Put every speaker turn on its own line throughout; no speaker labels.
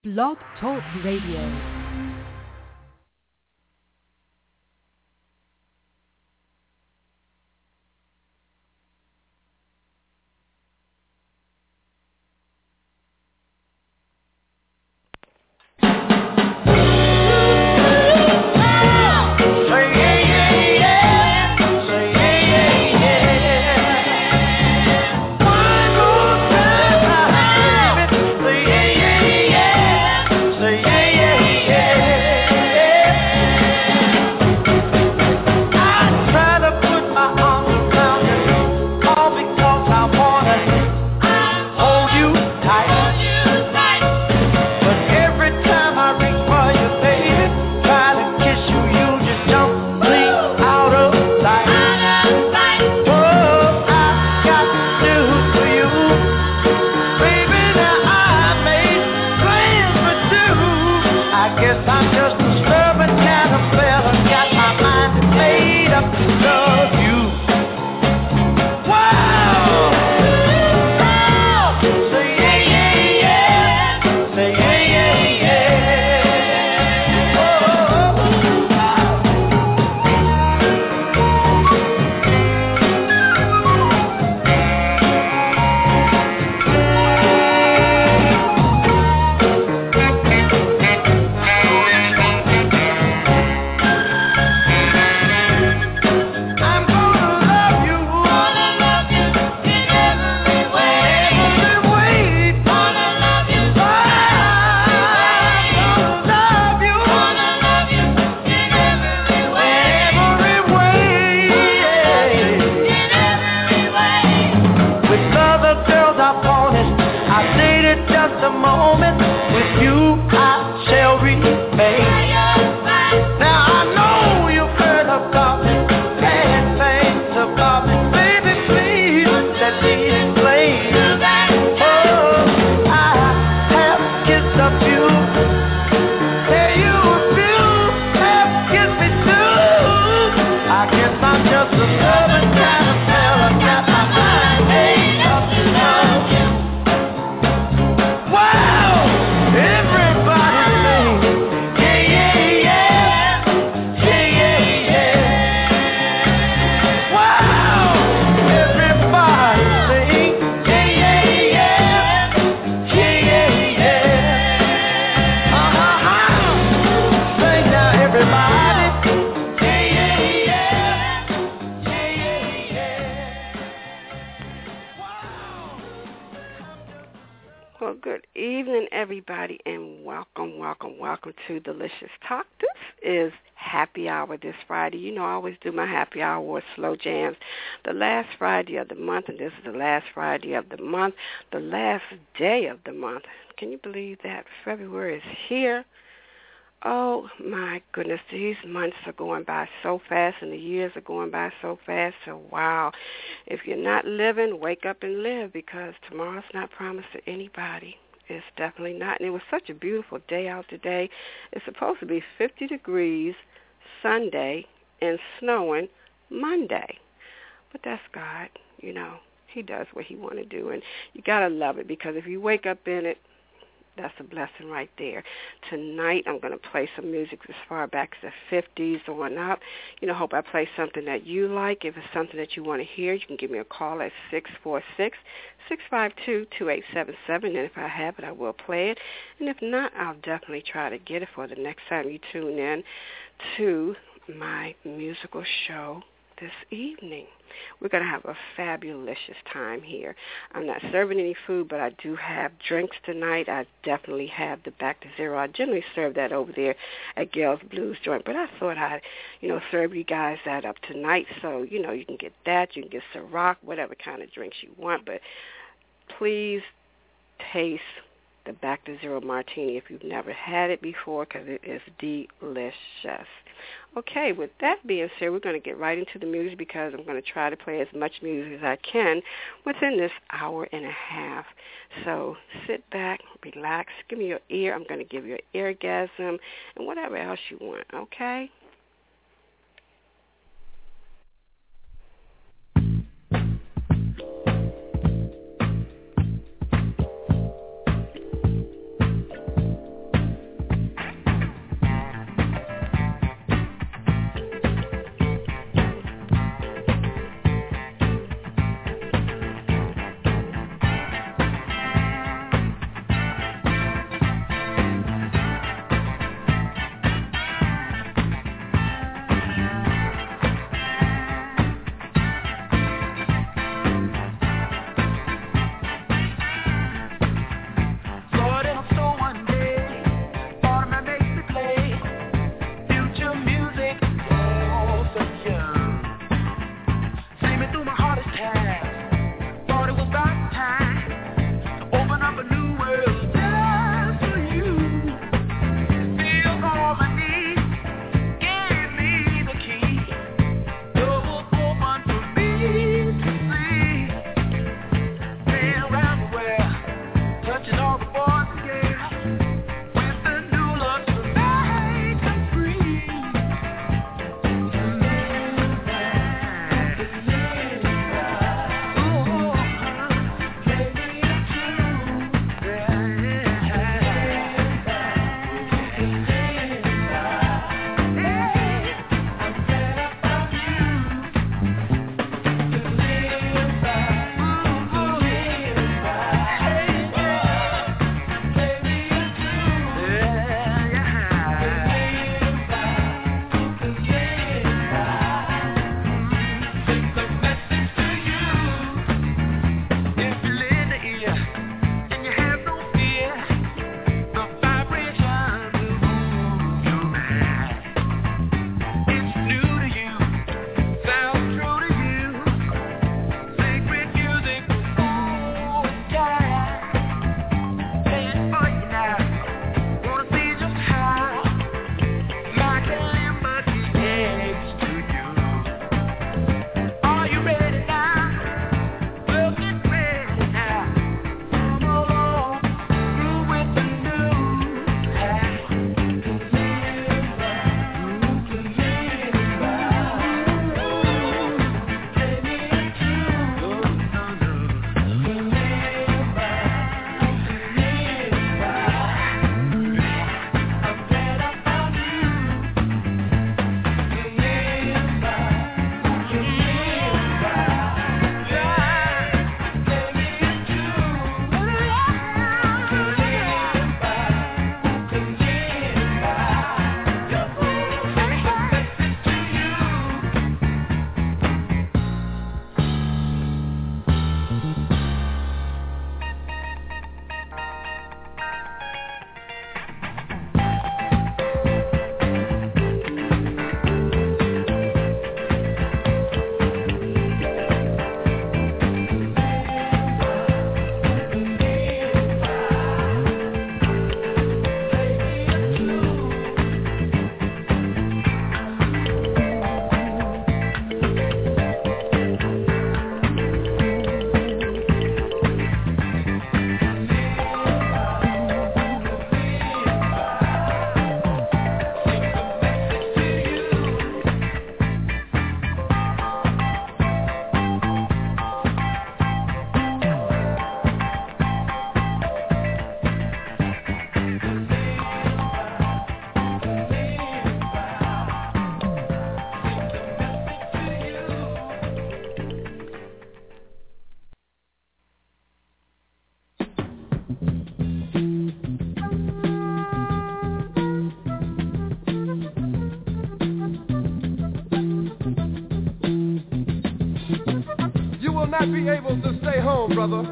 Blog Talk Radio.
To Delicious Talk. This is happy hour this Friday. You know, I always do my happy hour or slow jams the last Friday of the month, and this is the last Friday of the month, the last day of the month. Can you believe that? February is here. Oh, my goodness, these months are going by so fast, and the years are going by so fast. So, wow, if you're not living, wake up and live, because tomorrow's not promised to anybody. It's definitely not. And it was such a beautiful day out today. It's supposed to be 50 degrees Sunday and snowing Monday. But that's God. You know, he does what he want to do. And you got to love it, because if you wake up in it, that's a blessing right there. Tonight I'm going to play some music as far back as the 50s on up. You know, hope I play something that you like. If it's something that you want to hear, you can give me a call at 646-652-2877. And if I have it, I will play it. And if not, I'll definitely try to get it for the next time you tune in to my musical show this evening. We're going to have a fabulous time here. I'm not serving any food, but I do have drinks tonight. I definitely have the Back to Zero. I generally serve that over there at Gail's Blues Joint, but I thought I'd, serve you guys that up tonight. So, you can get that. You can get Ciroc, whatever kind of drinks you want, but please taste the Back to Zero Martini if you've never had it before, because it is delicious. Okay, with that being said, we're going to get right into the music, because I'm going to try to play as much music as I can within this hour and a half. So sit back, relax, give me your ear. I'm going to give you an eargasm and whatever else you want, okay?
not be able to stay home, brother.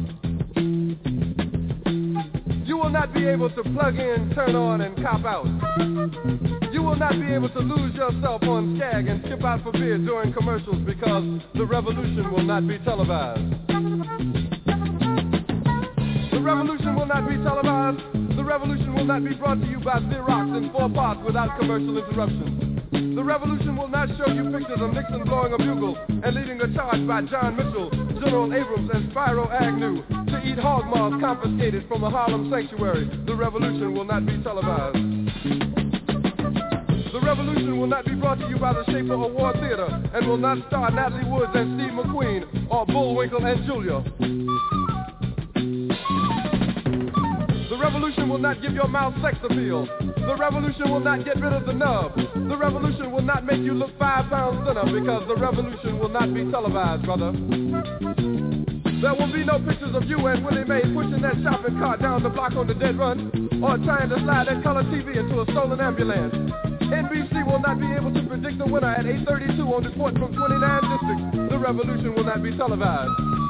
You will not be able to plug in, turn on, and cop out. You will not be able to lose yourself on Skag and skip out for beer during commercials because the revolution will not be televised. The revolution will not be televised. The revolution will not be brought to you by Xerox in 4 parts without commercial interruptions. The revolution will not show you pictures of Nixon blowing a bugle and leading a charge by John Mitchell, General Abrams, and Spyro Agnew to eat hog maws confiscated from a Harlem sanctuary. The revolution will not be televised. The revolution will not be brought to you by the Schaefer Award Theater and will not star Natalie Woods and Steve McQueen or Bullwinkle and Julia. The revolution will not give your mouth sex appeal. The revolution will not get rid of the nub. The revolution will not make you look 5 pounds thinner because the revolution will not be televised, brother. There will be no pictures of you and Willie Mae pushing that shopping cart down the block on the dead run or trying to slide that color TV into a stolen ambulance. NBC will not be able to predict the winner at 8:32 on report from 29 districts. The revolution will not be televised.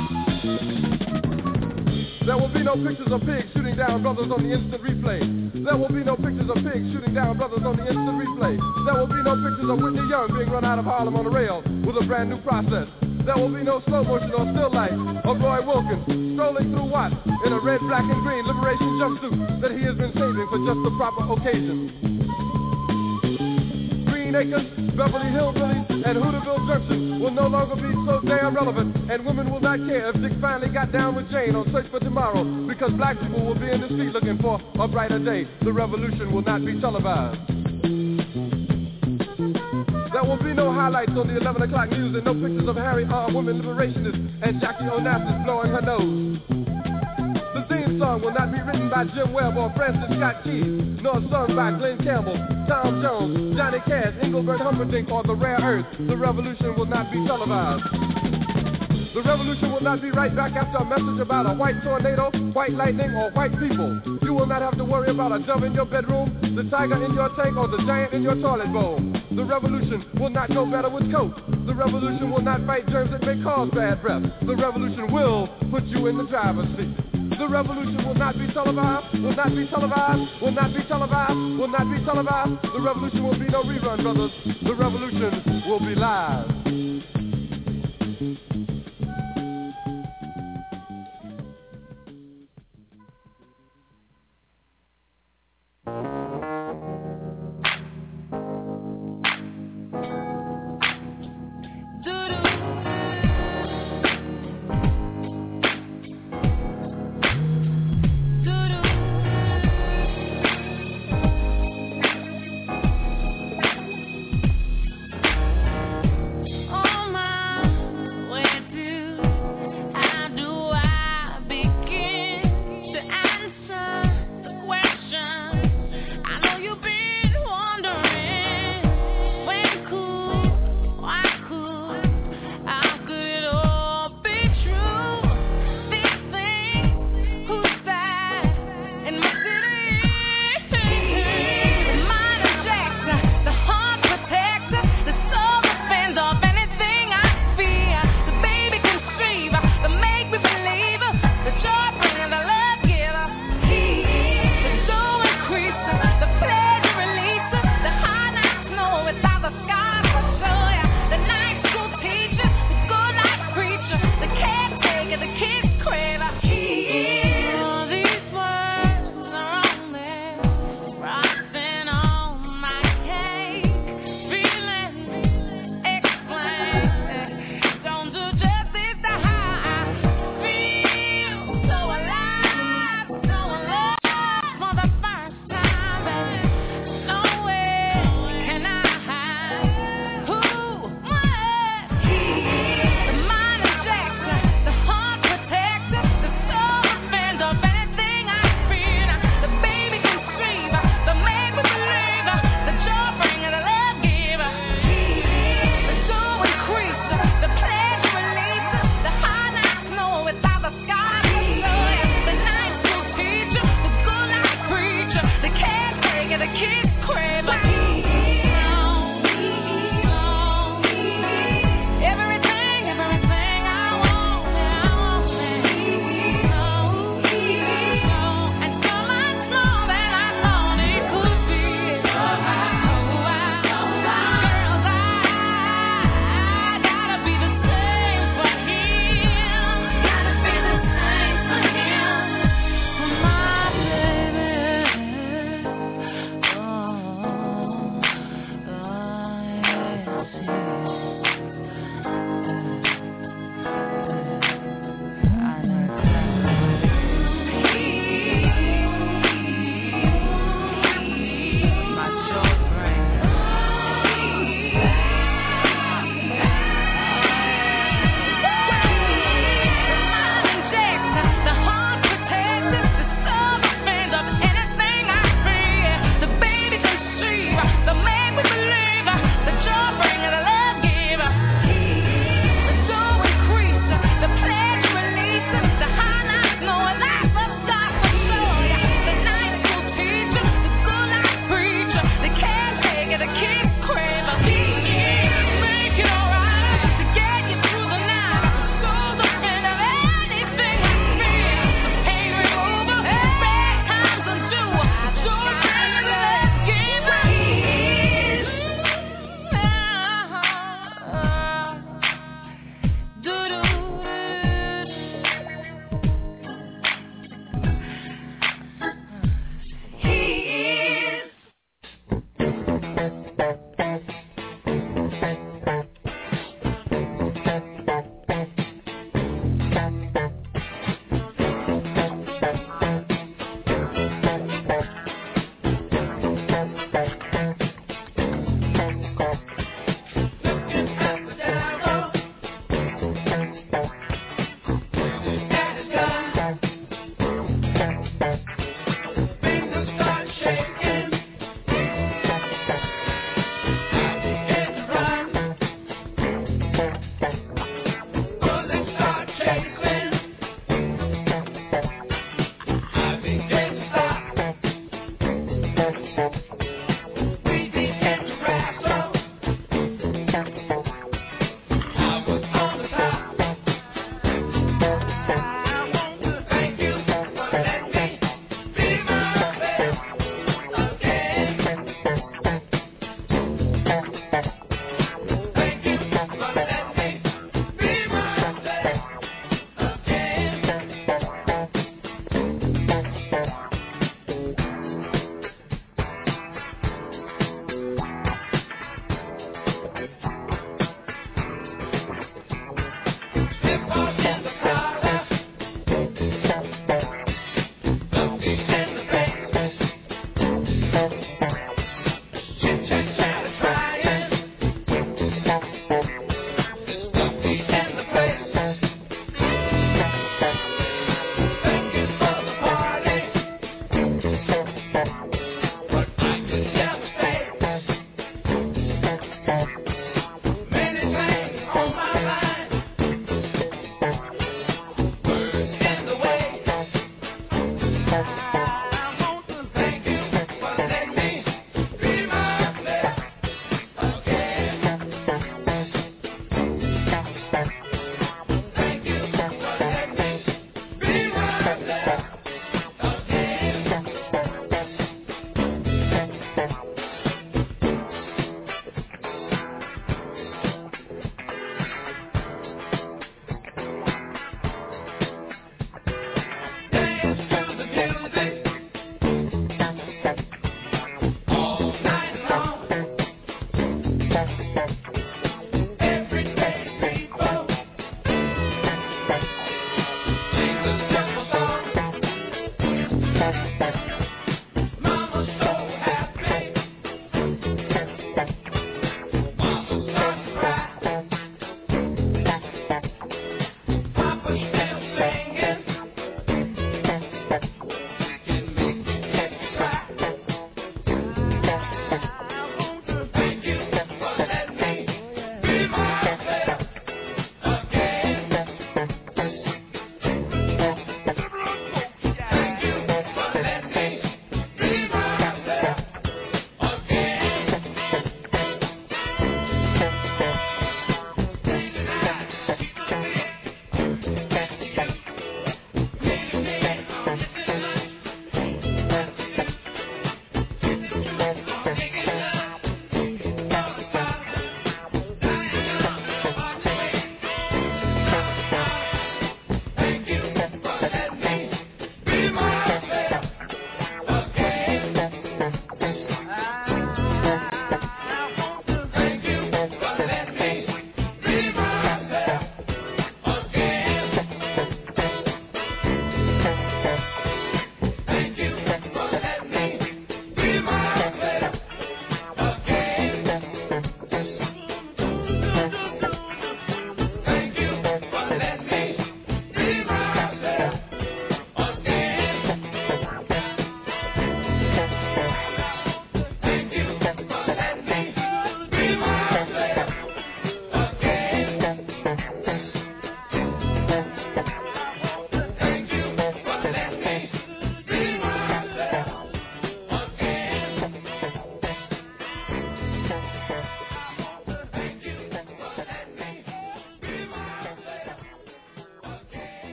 There will be no pictures of pigs shooting down brothers on the instant replay. There will be no pictures of pigs shooting down brothers on the instant replay. There will be no pictures of Whitney Young being run out of Harlem on a rail with a brand new process. There will be no slow motion or still life of Roy Wilkins strolling through Watts in a red, black, and green liberation jumpsuit that he has been saving for just the proper occasion. Green Acres, Beverly Hillbillies, and Hooterville Junction will no longer be so damn relevant, and women will not care if Dick finally got down with Jane on Search for Tomorrow, because black people will be in the street looking for a brighter day. The revolution will not be televised. There will be no highlights on the 11 o'clock news and no pictures of Harry armed women liberationists and Jackie Onassis blowing her nose. The theme song will not be written by Jim Webb or Francis Scott Keys, nor sung by Glenn Campbell, Tom Jones, Johnny Cash, Engelbert Humperdinck, or The Rare Earth. The revolution will not be televised. The revolution will not be right back after a message about a white tornado, white lightning, or white people. You will not have to worry about a dove in your bedroom, the tiger in your tank, or the giant in your toilet bowl. The revolution will not go better with Coke. The revolution will not fight germs that may cause bad breath. The revolution will put you in the driver's seat. The revolution will not be televised, will not be televised, will not be televised, will not be televised. The revolution will be no rerun, brothers. The revolution will be live.
Everything I want.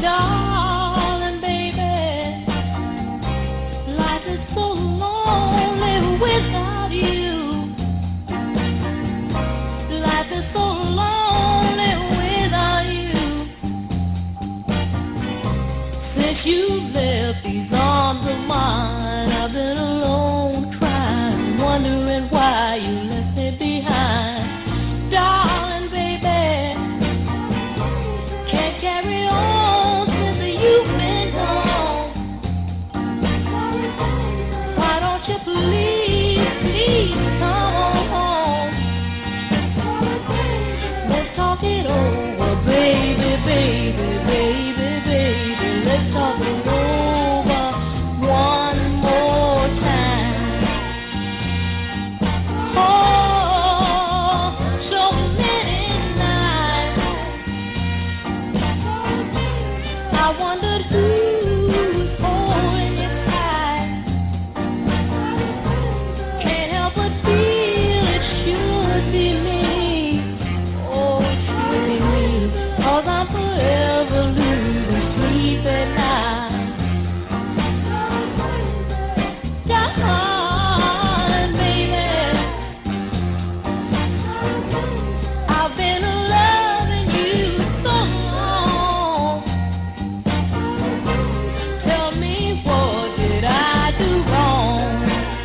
Darling, baby, life is so lonely without you. Life is so lonely without you. Since you left these arms of mine, I've been alone, crying, wondering why you left me behind. Darling, baby, can't carry on since you've been gone. Why don't you please, please come on home? Let's talk it over, baby, baby, baby, baby. Let's talk it over one more time. Oh, so many nights I wondered who's holding you tight. Can't help but feel it should be me. Oh, it should be me. 'Cause I'm forever losing sleep at night. Darling, baby, I've been loving you so long. Tell me, what did I do wrong?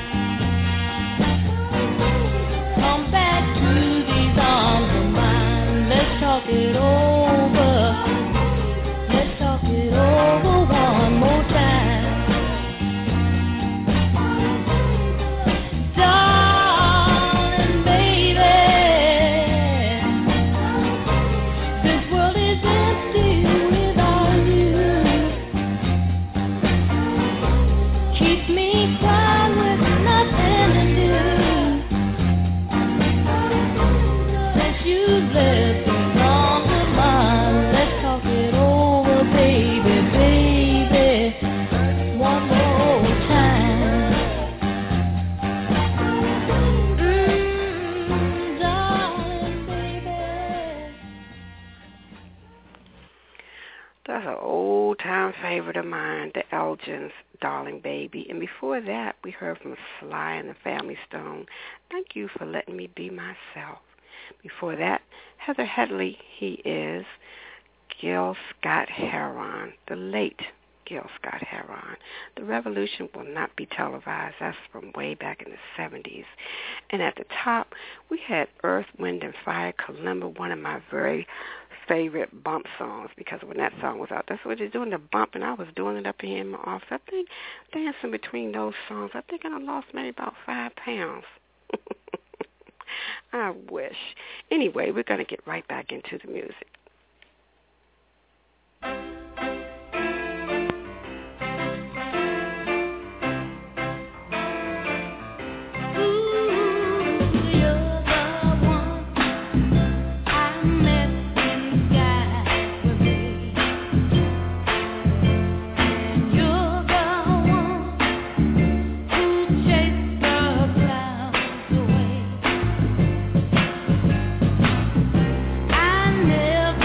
Come back to these arms of mine. Let's talk it over. Let's talk it over one more time. Darling, baby, this world is empty without you. Keep me crying with nothing to do. Since you've left these arms of mine, let's talk it over, baby, baby, one more time. Darling, baby.
That's an old-time favorite of mine, the Elgins, Darling Baby. And before that, we heard from Sly and the Family Stone, Thank You for Letting Me Be Myself. Before that, Heather Headley, He Is, Gil Scott-Heron, the late Gil Scott-Heron. The Revolution Will Not Be Televised. That's from way back in the 70s. And at the top, we had Earth, Wind, and Fire, Kalimba, one of my very favorite bump songs, because when that song was out, that's what they're doing, the bump, and I was doing it up here in my office. I think dancing between those songs, I think I lost maybe about 5 pounds. I wish. Anyway, we're going to get right back into the music.
Never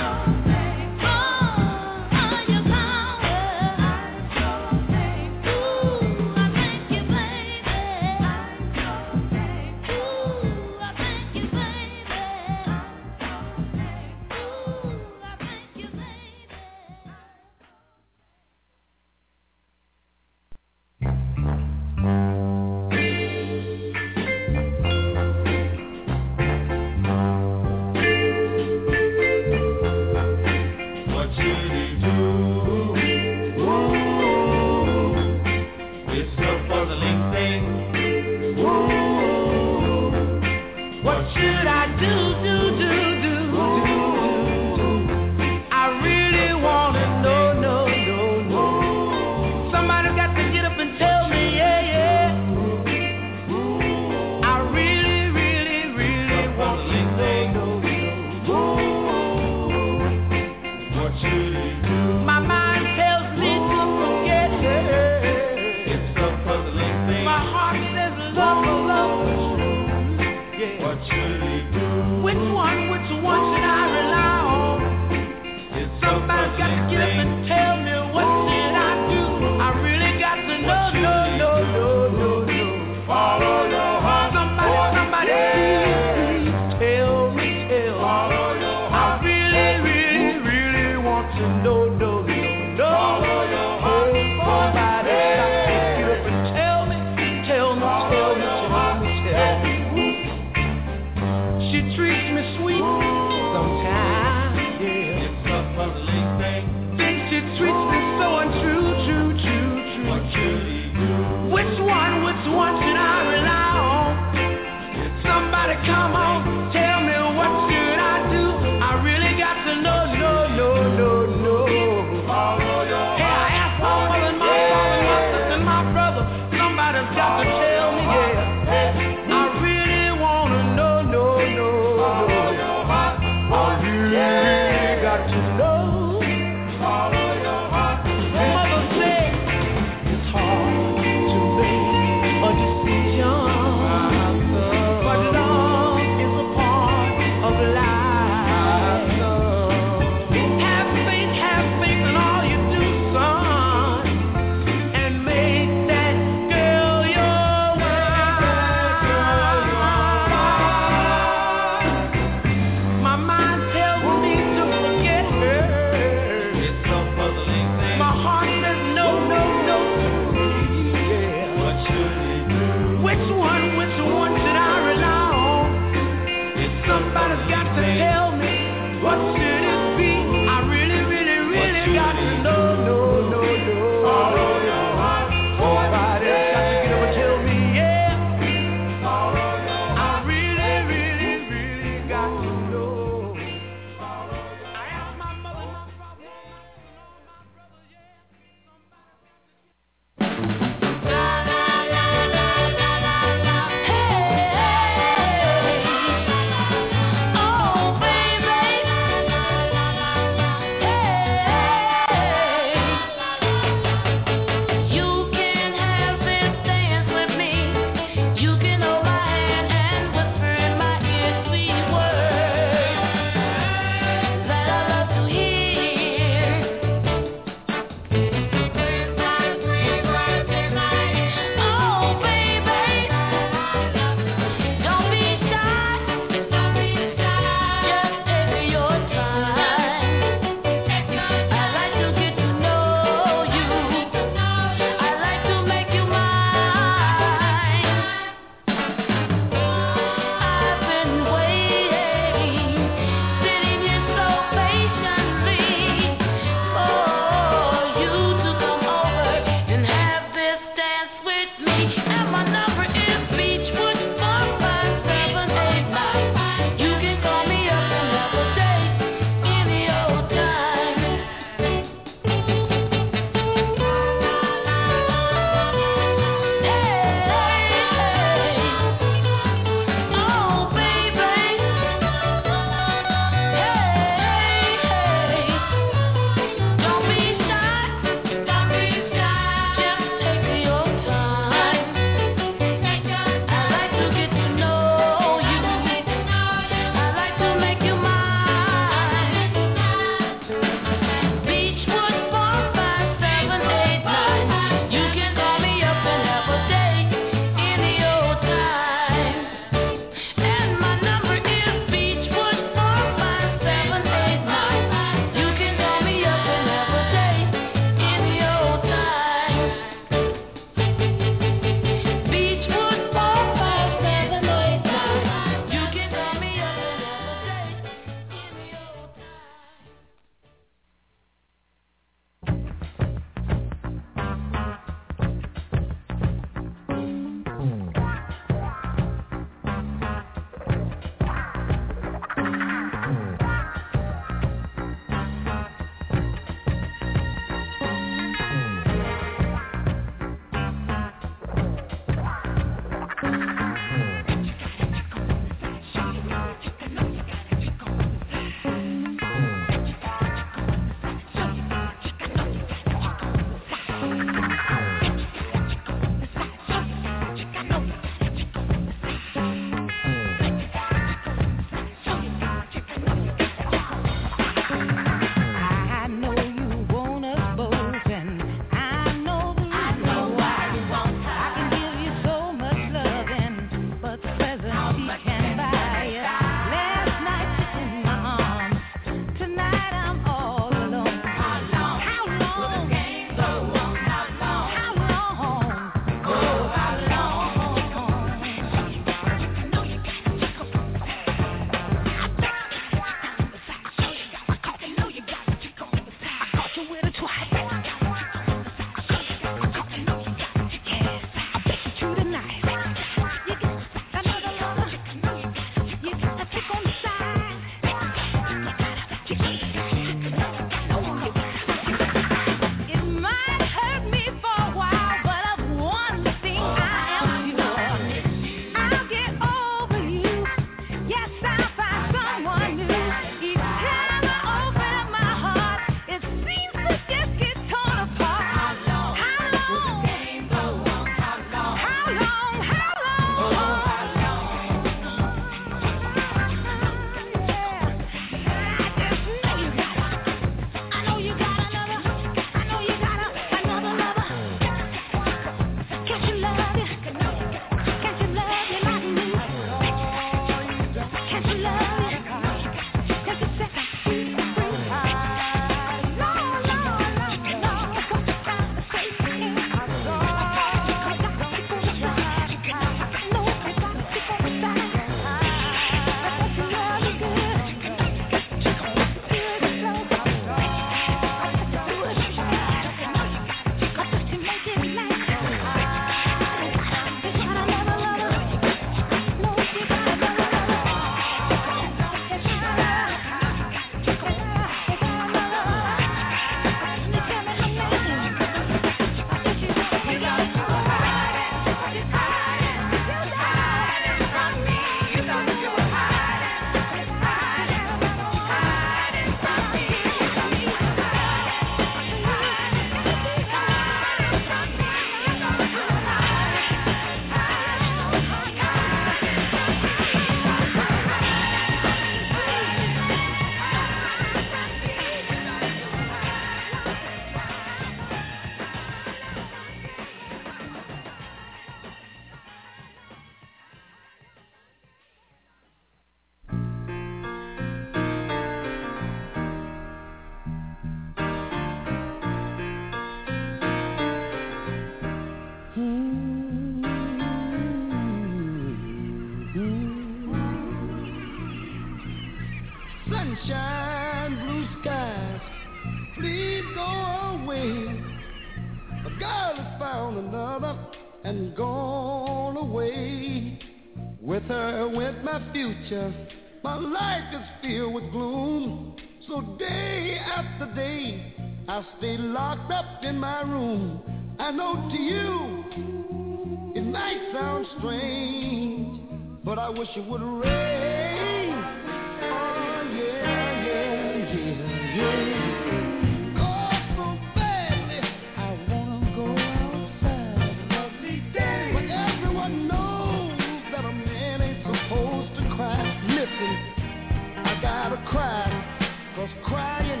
sunshine, blue skies, please go away. A girl has found another and gone away. With her went my future. My life is filled with gloom. So day after day, I stay locked up in my room. I know to you, it might sound strange, but I wish it would rain. Oh, yeah, yeah, yeah, yeah. Oh, so badly, I wanna go outside. Lovely day. But everyone knows that a man ain't supposed to cry. Listen, I gotta cry, 'cause crying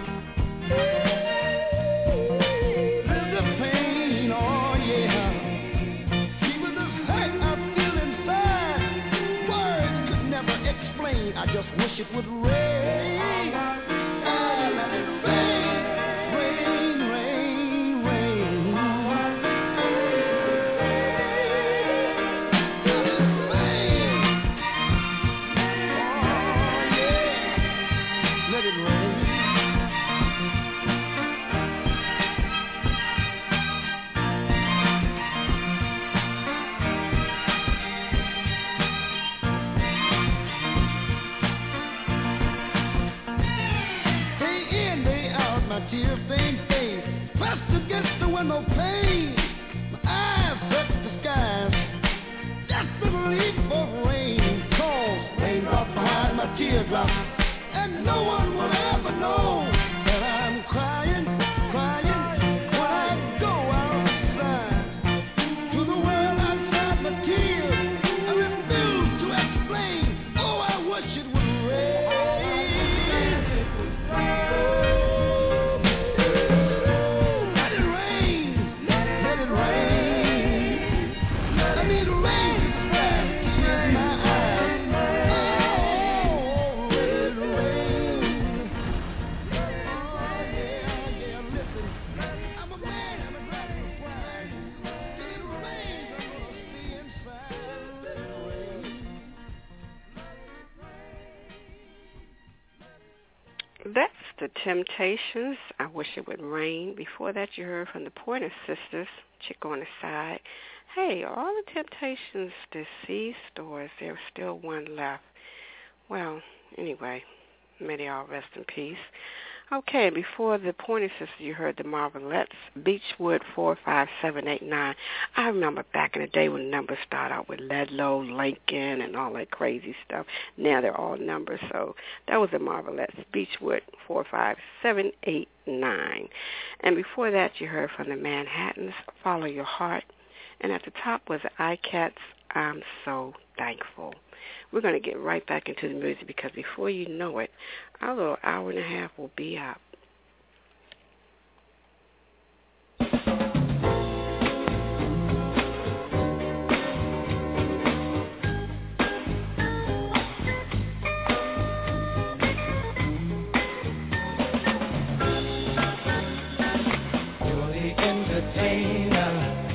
I just wish it would rain. Oh, let it rain, rain, rain, rain. Let it rain. Oh, yeah. Let it rain. Tear-stained face pressed against the window pane. My eyes touch the skies, desperately for rain. Cold raindrops behind my teardrops, and no one will ever know that I'm crying, crying when I go outside. To the world outside my tears, I refuse to explain. Oh, I wish it would rain.
That's the Temptations. I wish it would rain. Before that, you heard from the Pointer Sisters, Chick on the Side. Hey, all the Temptations deceased, or is there still one left? Well, anyway, may they all rest in peace. Okay, before the Pointer Sisters, you heard the Marvelettes, Beechwood 45789. I remember back in the day when numbers start out with Ledlow, Lincoln, and all that crazy stuff. Now they're all numbers, so that was the Marvelettes, Beechwood 45789. And before that, you heard from the Manhattans, Follow Your Heart. And at the top was the iCats, I'm So Thankful. We're going to get right back into the music because before you know it, our little hour and a half will be up.
You're the entertainer,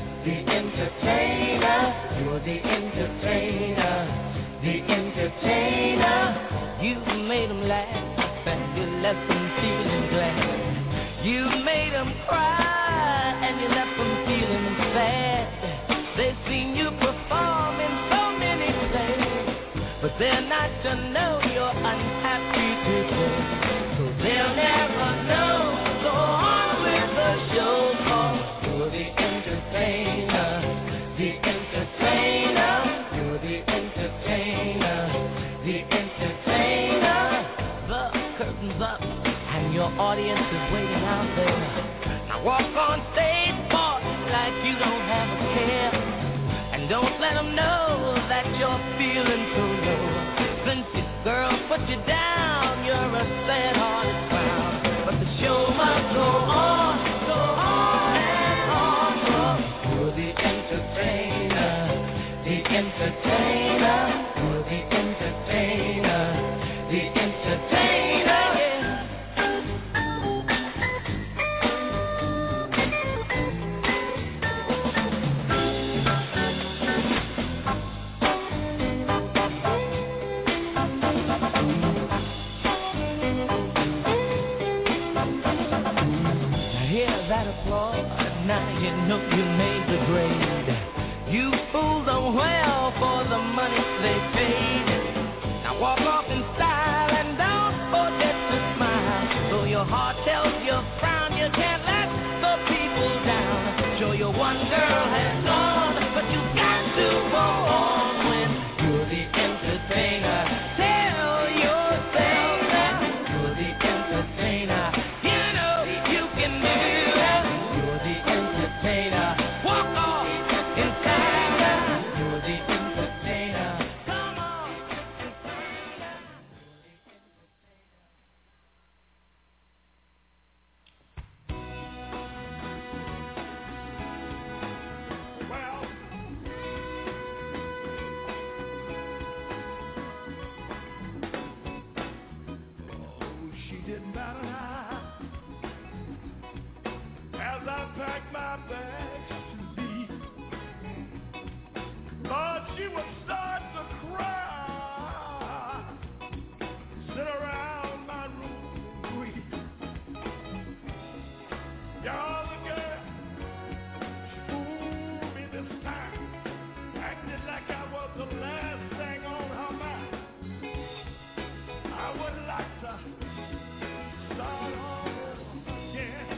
you're the entertainer. The entertainer, you made them laugh and you left them feeling glad. You made them cry and you left them feeling sad. They've seen you perform in so many plays, but they're not to know you're unhappy today. So they'll never know. Go on with the show, 'cause you're the entertainer, the entertainer. You're the entertainer, the entertainer. The curtain's up and your audience is waiting out there. Now walk on stage, boy, like you don't have a care. And don't let them know that you're feeling so low. Since this girl put you down, you're a sad-hearted clown. But the show must go on and on. You're the entertainer, the entertainer. You're the entertainer, the entertainer. you know you made the grade. You fooled them well for the money they paid. Now walk off in style and don't forget to smile. Though your heart tells you frown, you can't let the people down. Sure, your one girl has gone, but you got to go on when you're the entertainer. Tell yourself that you're the entertainer. You know you can do that. You're the entertainer. Walk off in style. You're the entertainer. Come on and turn up.
Well, oh, she didn't bat an eye as I packed my bags to leave. Thought she would start to cry, sit around my room and grieve. Y'all, the girl, she fooled me this time, acted like I was the last thing on her mind. I would like to start all over again.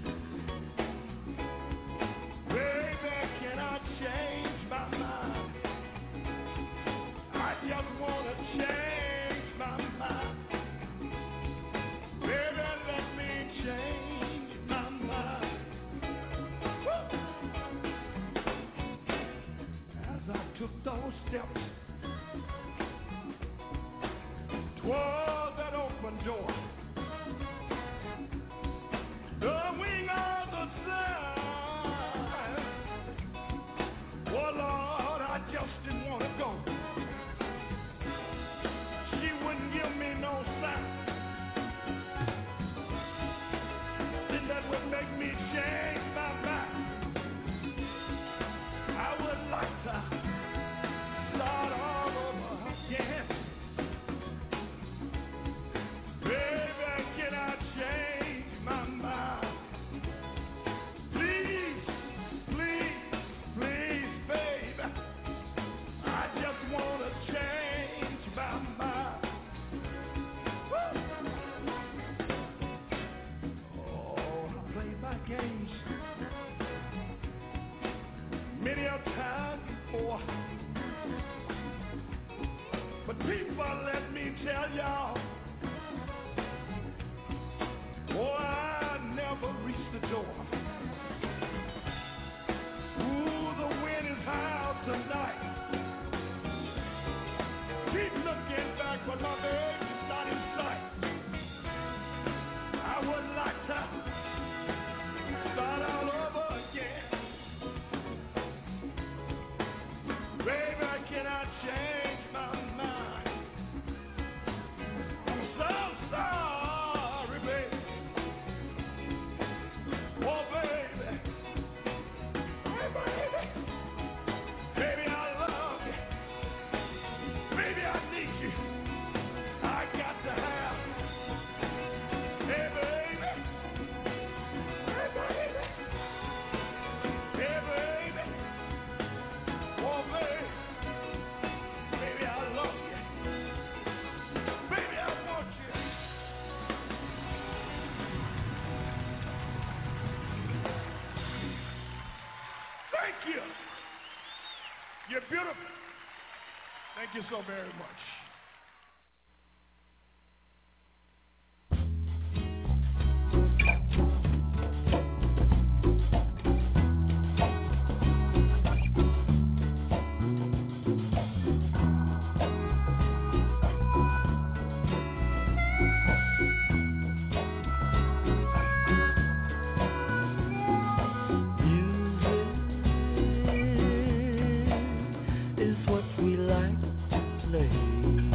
Baby, can I change my mind? I just want to change my mind. Baby, let me change my mind. Woo! As I took those steps toward that open door, the wing of the sun, oh Lord, I just didn't want to go. She wouldn't give me no sign. Then that would make me change my mind. I would like to start all over again. Baby, can I change my mind? Please, please, please, baby. I just want to change my mind. Woo! Oh, I played my games many a time before. But people, let me tell y'all, oh, I never reached the door. Ooh, the wind is high out tonight. Keep looking back, but my baby's not in sight. I would like to start all over again. Baby, can I change my mind? I'm so sorry, baby. Oh, baby. Hey, baby. Baby, I love you. Baby, I need you. I got to have. Hey, baby. Hey, baby. Hey, baby. Oh, baby. Baby, I love you. Baby, I want you. Thank you. You're beautiful. Thank you so very much.
Is what we like to play.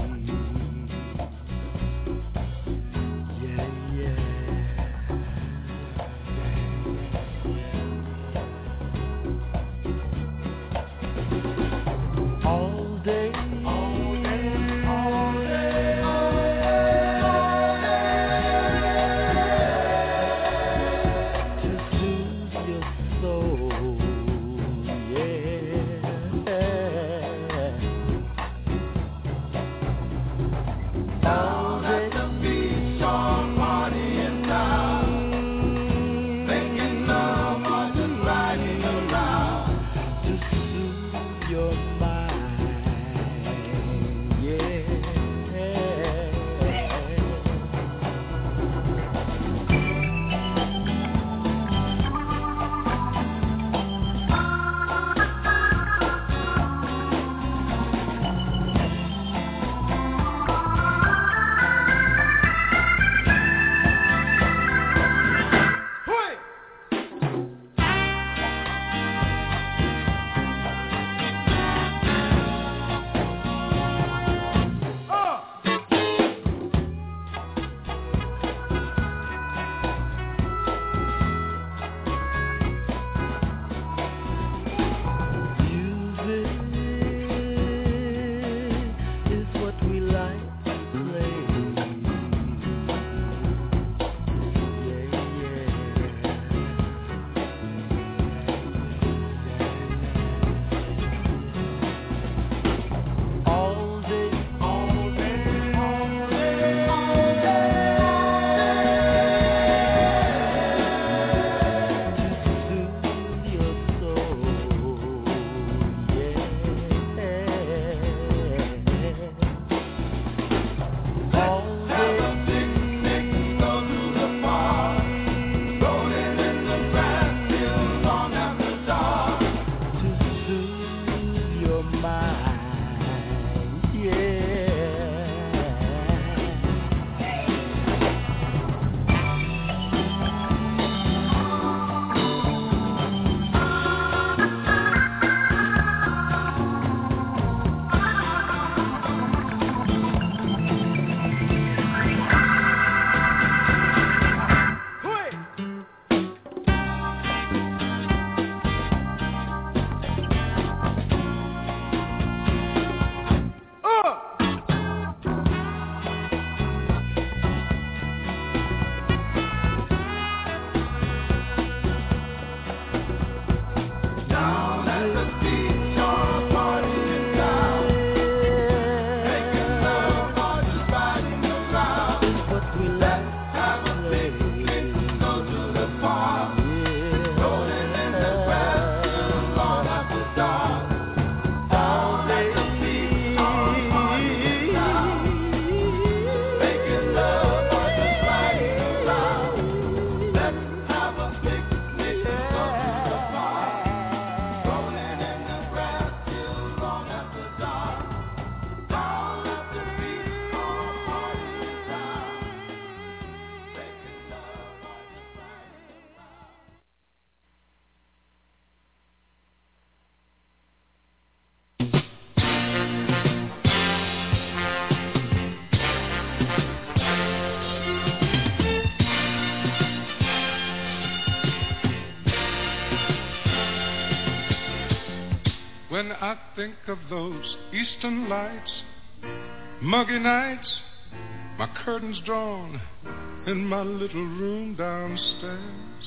I think of those eastern lights, muggy nights, my curtains drawn in my little room downstairs.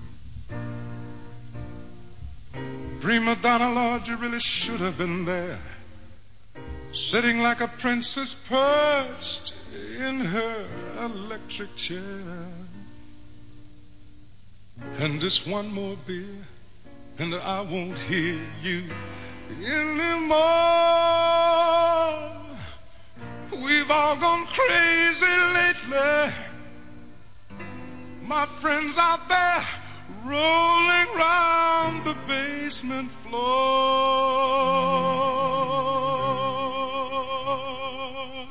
Prima Donna, Lord, you really should have been there, sitting like a princess perched in her electric chair. And just one more beer, and I won't hear you anymore. We've all gone crazy lately, my friends out there rolling round the basement floor.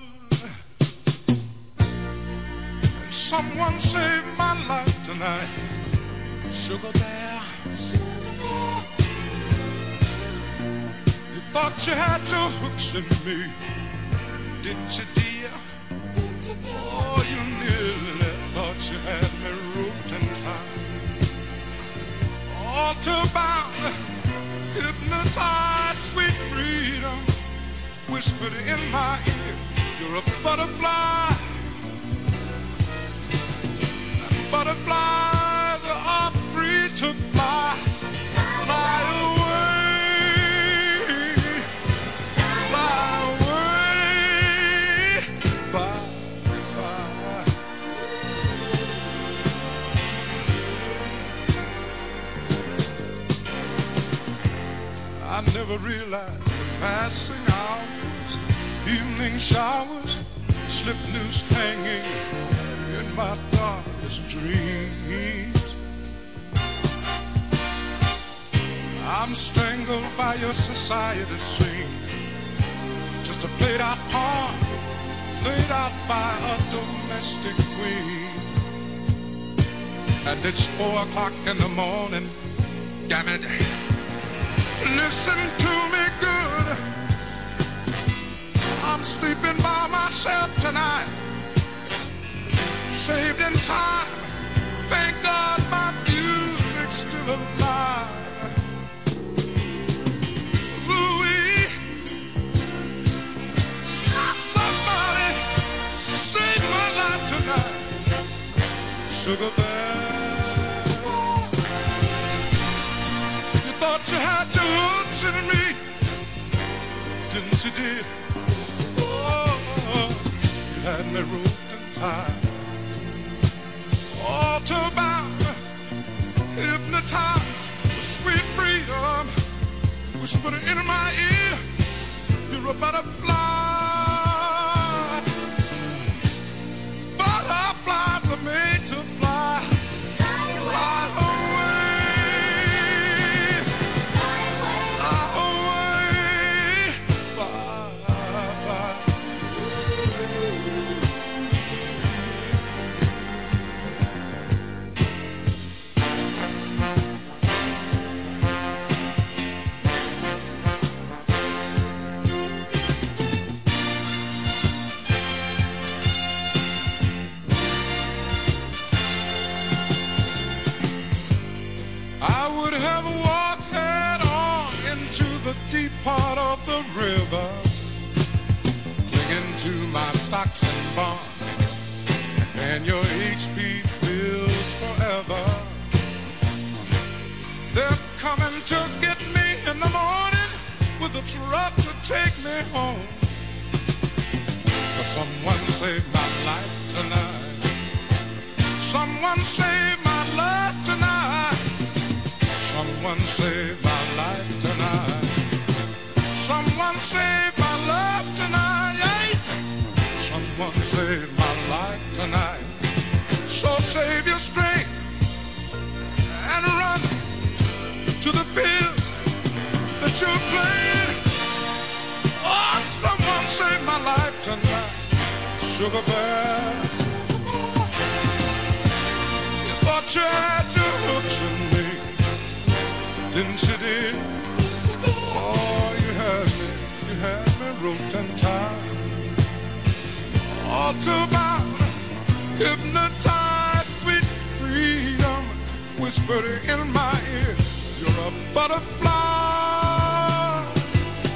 And someone saved my life tonight, Sugar Bear. You thought you had your hooks in me, didn't you, dear? Oh, you nearly thought you had me roped and tied. All to bound, hypnotized, sweet freedom whispered in my ear, you're a butterfly. And butterflies are free to fly. Fly away, fly away, bye, bye. I never realized the passing hours, evening showers, slip noose hanging in my darkest dreams. I'm strangled by your society scene, just a played out part, played out by a domestic queen. And it's 4 o'clock in the morning, damn it. Listen to me good, I'm sleeping by myself tonight, saved in time, thank God my music's still alive. Louis, somebody save my life tonight, Sugar Bear. You thought you had your hooks in me, didn't you, dear? Oh, you had me roped and tied. All to bound, hypnotized, sweet freedom whispered in my ear, you're a butterfly. Butterflies are made to fly. Fly away, fly away, fly, fly. I would have walked head on into the deep part of the river, clinging to my stocks and bonds and your HP bills forever. They're coming to get me in the morning with a truck to take me home. But someone saved my life tonight. Someone saved my life tonight. Someone saved my life tonight. Someone saved my love tonight. Someone saved my life tonight. So save your strength and run to the field that you're playing. Oh, someone saved my life tonight, Sugar Bear. You thought you had your hooks in me, didn't you, dear? Oh, you had me roped and tied. All to bound, hypnotized, sweet freedom whispered in my ear, you're a butterfly.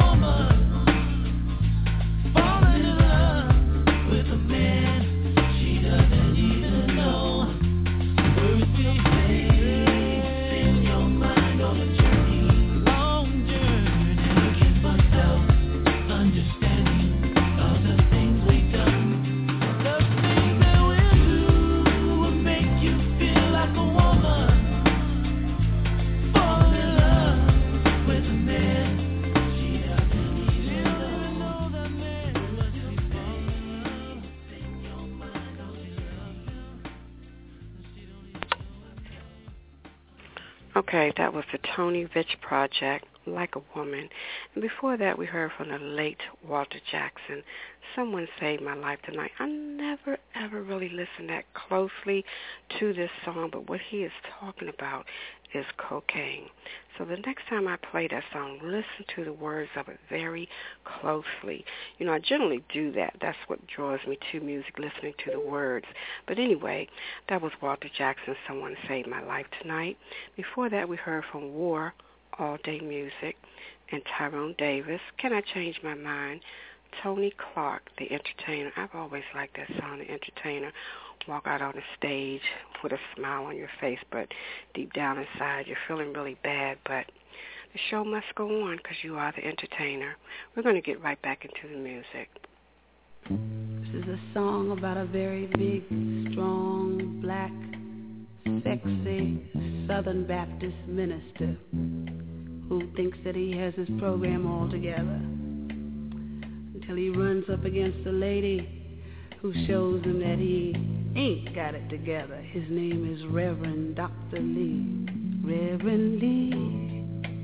Okay, that was the Tony Rich Project, Like a Woman. And before that, we heard from the late Walter Jackson, Someone Saved My Life Tonight. I never, ever really listened that closely to this song, but what he is talking about is cocaine. So the next time I play that song, listen to the words of it very closely. You know, I generally do that. That's what draws me to music, listening to the words. But anyway, that was Walter Jackson, Someone Saved My Life Tonight. Before that, we heard from War, All Day Music, and Tyrone Davis, Can I Change My Mind? Tony Clark, The Entertainer. I've always liked that song, The Entertainer. Walk out on the stage with a smile on your face, but deep down inside you're feeling really bad, but the show must go on because you are the entertainer. We're going to get right back into the music.
This is a song about a very big, strong, black, sexy Southern Baptist minister who thinks that he has his program all together until he runs up against a lady who shows him that he ain't got it together. His name is Reverend Dr. Lee. Reverend Lee.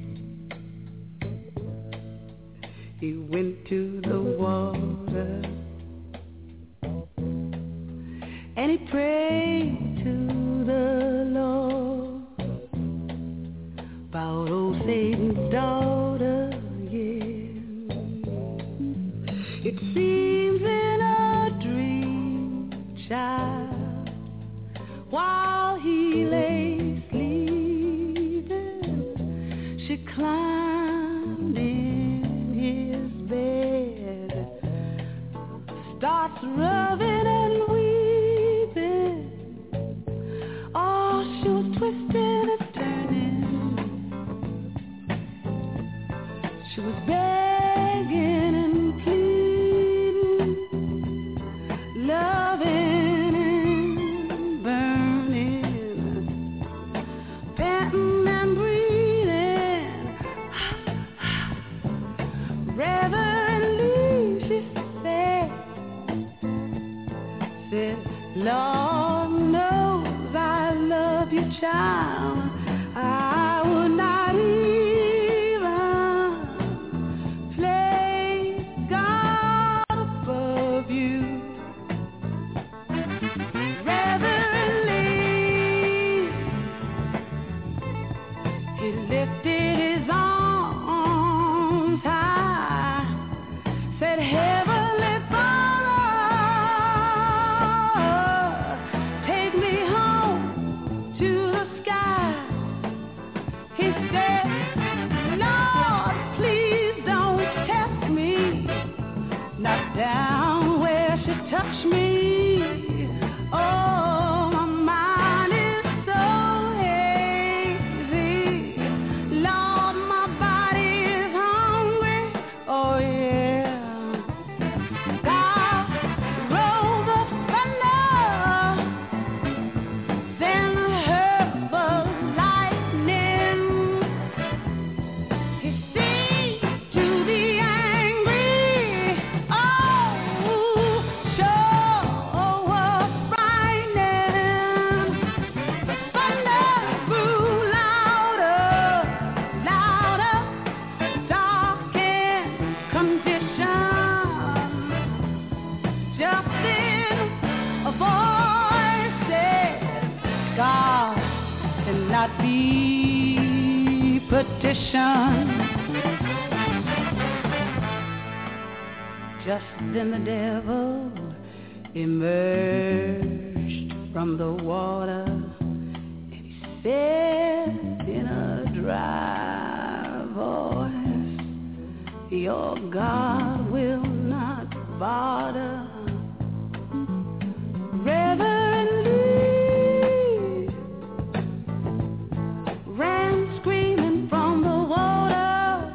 He went to the water and he prayed to the Lord about old Satan's daughter, yeah. It seems in a dream, child, while he lay sleeping, she climbed in his bed, starts rubbing and weeping. Oh, she was twisting and turning. She was begging and pleading, loving and burning, panting and breathing. Reverend Lee, she said, Lord knows I love you, child. I would not even place God above you. Reverend Lee, he lifted his arms high, said, Heavenly Father, take me home to the sky. He said, Lord, please don't test me, not down where she touched me. Oh, my mind is so hazy. Lord, my body is hungry. Oh, yeah. God rolled the thunder, then heard the lightning. He seemed to be angry. Oh, sure was frightening. The thunder grew louder, louder, dark and condition. Just then a voice said, God cannot be petitioned. Just then the devil emerged from the water, and he said in a dry voice, Your God will not bother. Reverend Lee ran screaming from the water.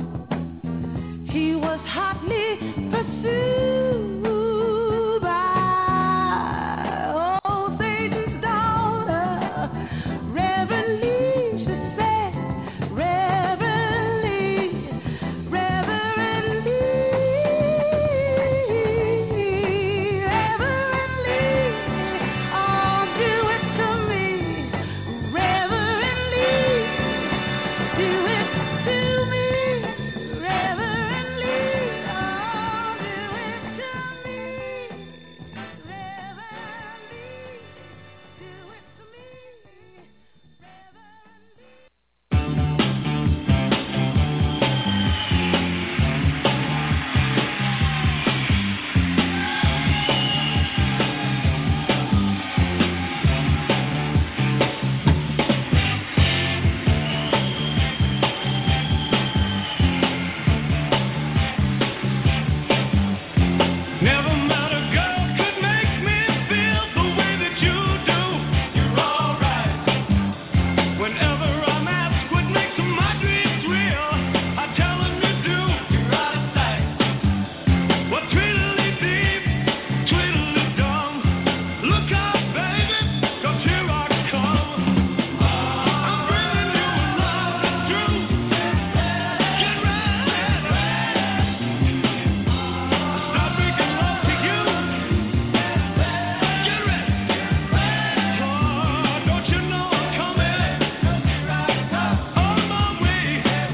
He was hotly pursued by old Satan's daughter. Reverend Lee, she said, Reverend Lee, Reverend Lee, Reverend Lee, oh, do it to me. Reverend Lee, do it to me. Reverend Lee, oh, do it to me. Reverend Lee, do it to me. Reverend Lee.
Never met a girl could make me feel the way that you do. You're alright. Whenever I'm asked what makes my dreams real, I tell them you do. You're out of sight. Well, tweedly deep, tweedly dumb. Look out, baby, 'cause here I come. I'm bringing you a love that's true. Get ready. Stop making love to you. Get ready. Oh, don't you know I'm coming? On my way.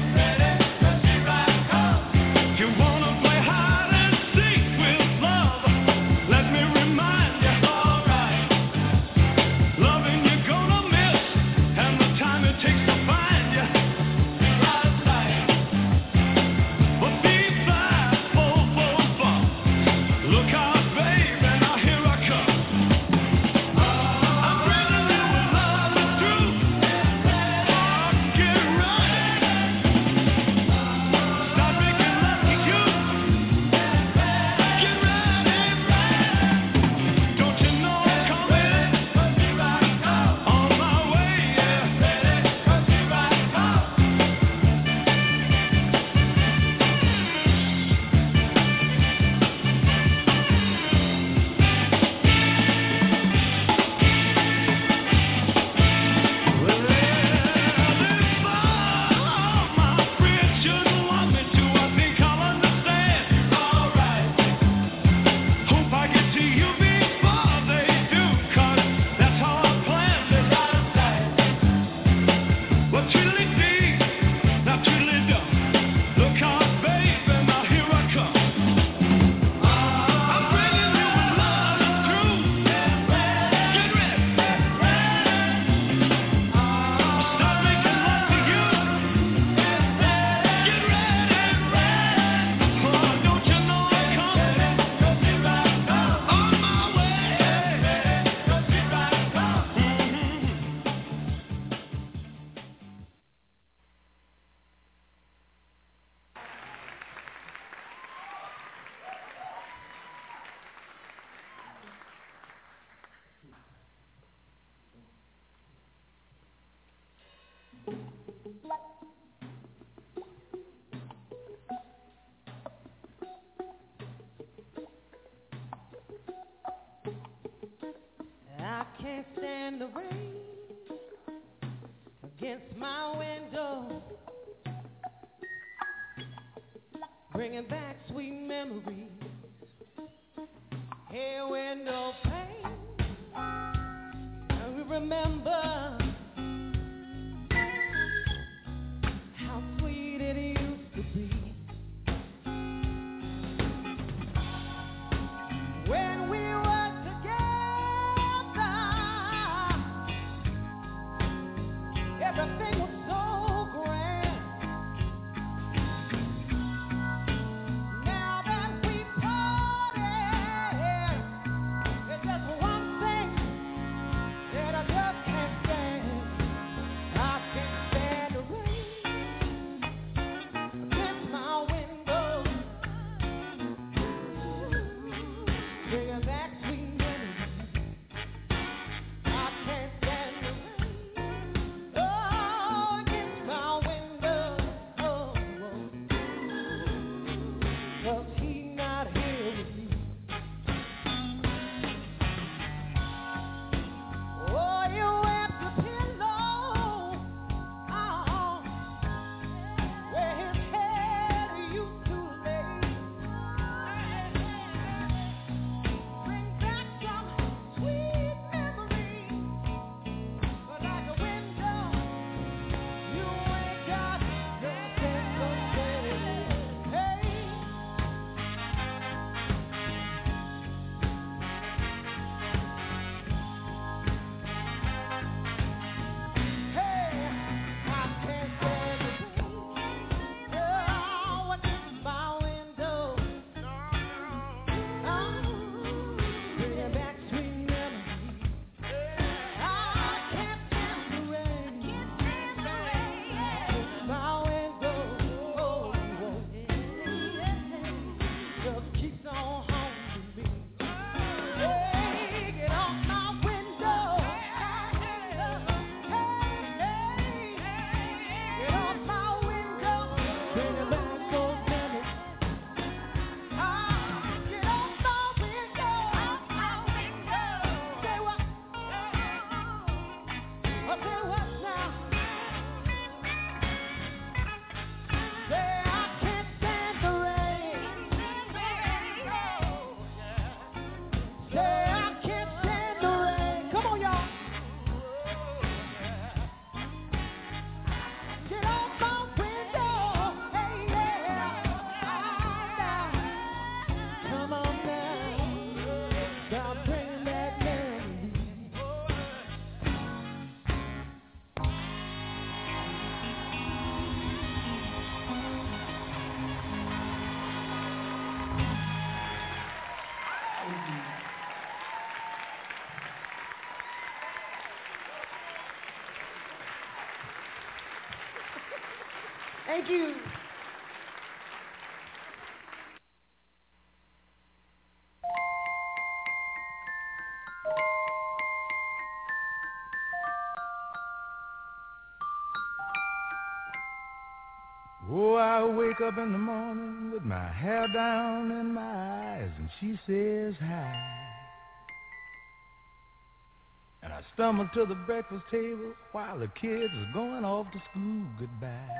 You wanna play hide and seek with love? Let me remind you, alright. Loving you're gonna miss, and the time it takes to find you. You're out of sight. But be fast, full bump. Look out, baby, now here I come. I'm bringing you a love that's true. Get ready. Stop making love to you. Get ready. Don't you know I'm coming? On my way, yeah. My friends shouldn't want me to. I think I'll understand. Alright. Hope I get to you before they do, 'cause that's how I planned it. Out of sight. Well, tweedly dee, now tweedly dum. Look out, baby, now here I come. I'm bringing you a love that's true. Get ready. Stop making love to you. Get ready. Oh, don't you know I'm coming? On my way.
I can't stand the rain against my window, bringing back sweet memories. Hey, window pane, and we remember how sweet it used to be when we were together. Everything was so grand. Now that we parted, it's just one thing that I just can't stand. I can't stand the rain against my window.
Thank you.
Oh, I wake up in the morning with my hair down in my eyes, and she says hi. And I stumble to the breakfast table while the kids are going off to school goodbye.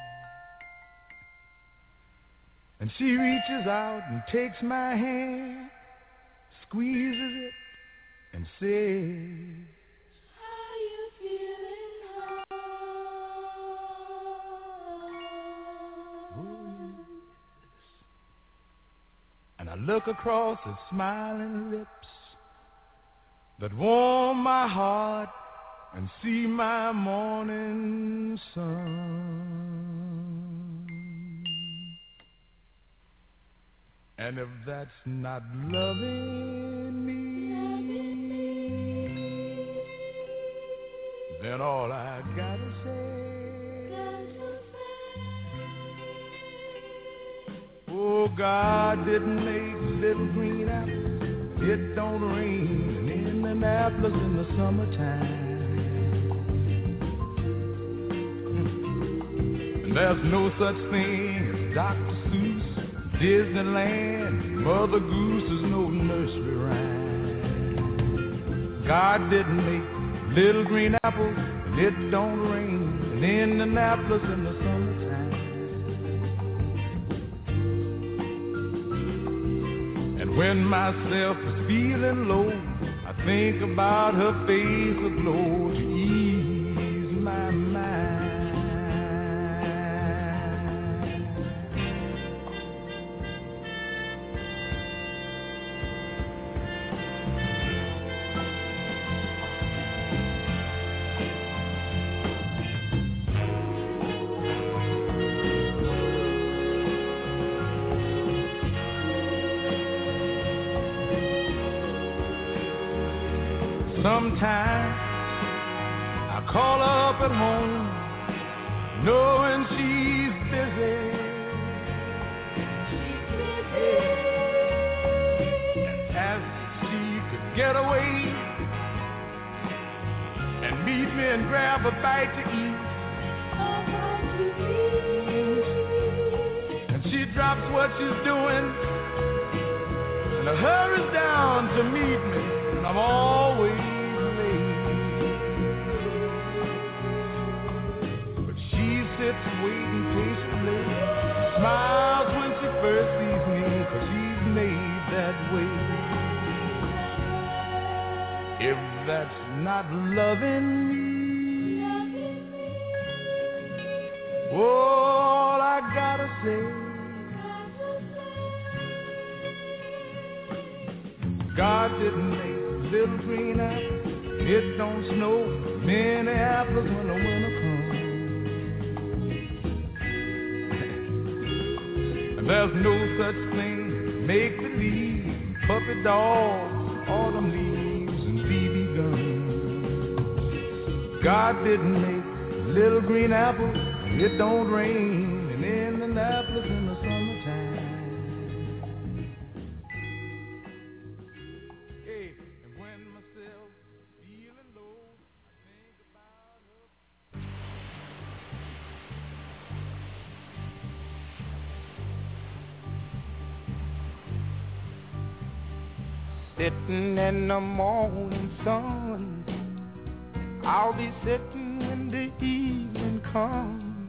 And she reaches out and takes my hand, squeezes it, and says,
how you feeling,
oh, yes. And I look across at smiling lips that warm my heart and see my morning sun. And if that's not loving me, then all I gotta say, oh, God didn't make little green apples. It don't rain in Indianapolis in the summertime. And there's no such thing as Dr. Seuss, Disneyland, Mother Goose is no nursery rhyme. God didn't make little green apples, and it don't rain in Indianapolis in the summertime. And when myself is feeling low, I think about her face aglow to ease my mind. Sometimes I call up at home, knowing she's busy. And ask if she could get away and meet me and grab a bite to eat. And she drops what she's doing and hurries down to meet me, and I'm always sits waiting patiently, smiles when she first sees me, 'cause she's made that way. If that's not loving me, all I gotta say, God didn't make little green apples, it don't snow many apples when the winter comes. There's no such thing as make-believe, puppy dogs, autumn leaves, and BB guns. God didn't make little green apples, it don't rain in Indianapolis in the summertime. Hey, and when myself feeling low, I think about her.
Sitting in the morning sun, I'll be sitting when the evening comes,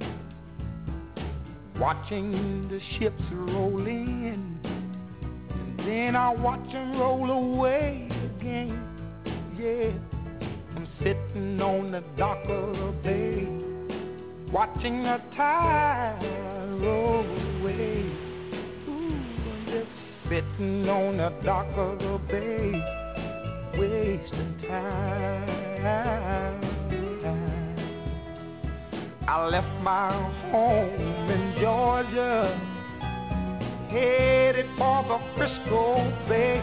watching the ships roll in, and then I'll watch them roll away again. Yeah, I'm sitting on the dock of the bay, watching the tide roll away. Sitting on the dock of the bay, wasting time. I left my home in Georgia, headed for the Frisco Bay.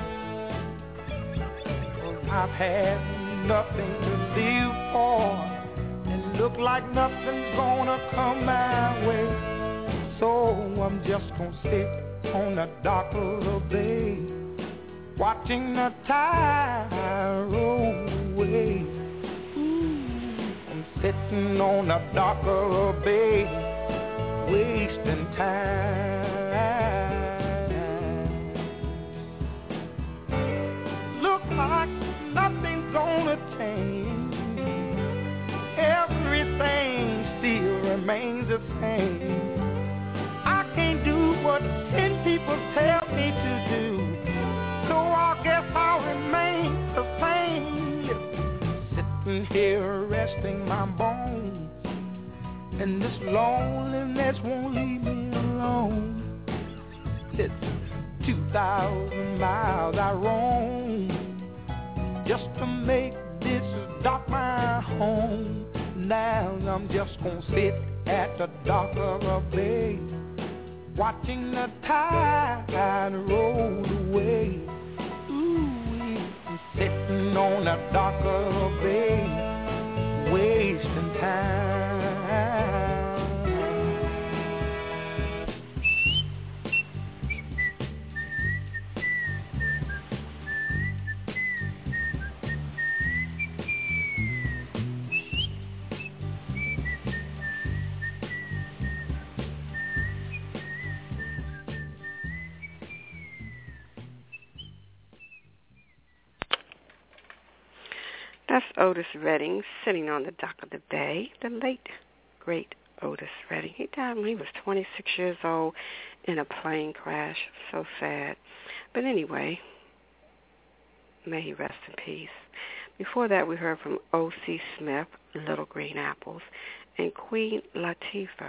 I've had nothing to live for, and look like nothing's gonna come my way.
So I'm just gonna sit on the dock of the bay, watching the tide roll away. I'm sitting on the dock of the bay, wasting time. Look like nothing's gonna change. Everything still remains the same. I can't do what 10 people tell me to do, so I guess I'll remain the same. Sitting here resting my bones, and this loneliness won't leave me alone. It's 2,000 miles I roam just to make this dock my home. Now I'm just gonna sit at the dock of a bay, watching the tide roll away. Ooh, I'm sitting on the dock of a bay, wasting time.
That's Otis Redding sitting on the dock of the bay, the late, great Otis Redding. He died when he was 26 years old in a plane crash. So sad. But anyway, may he rest in peace. Before that, we heard from O.C. Smith, Little Green Apples, and Queen Latifah,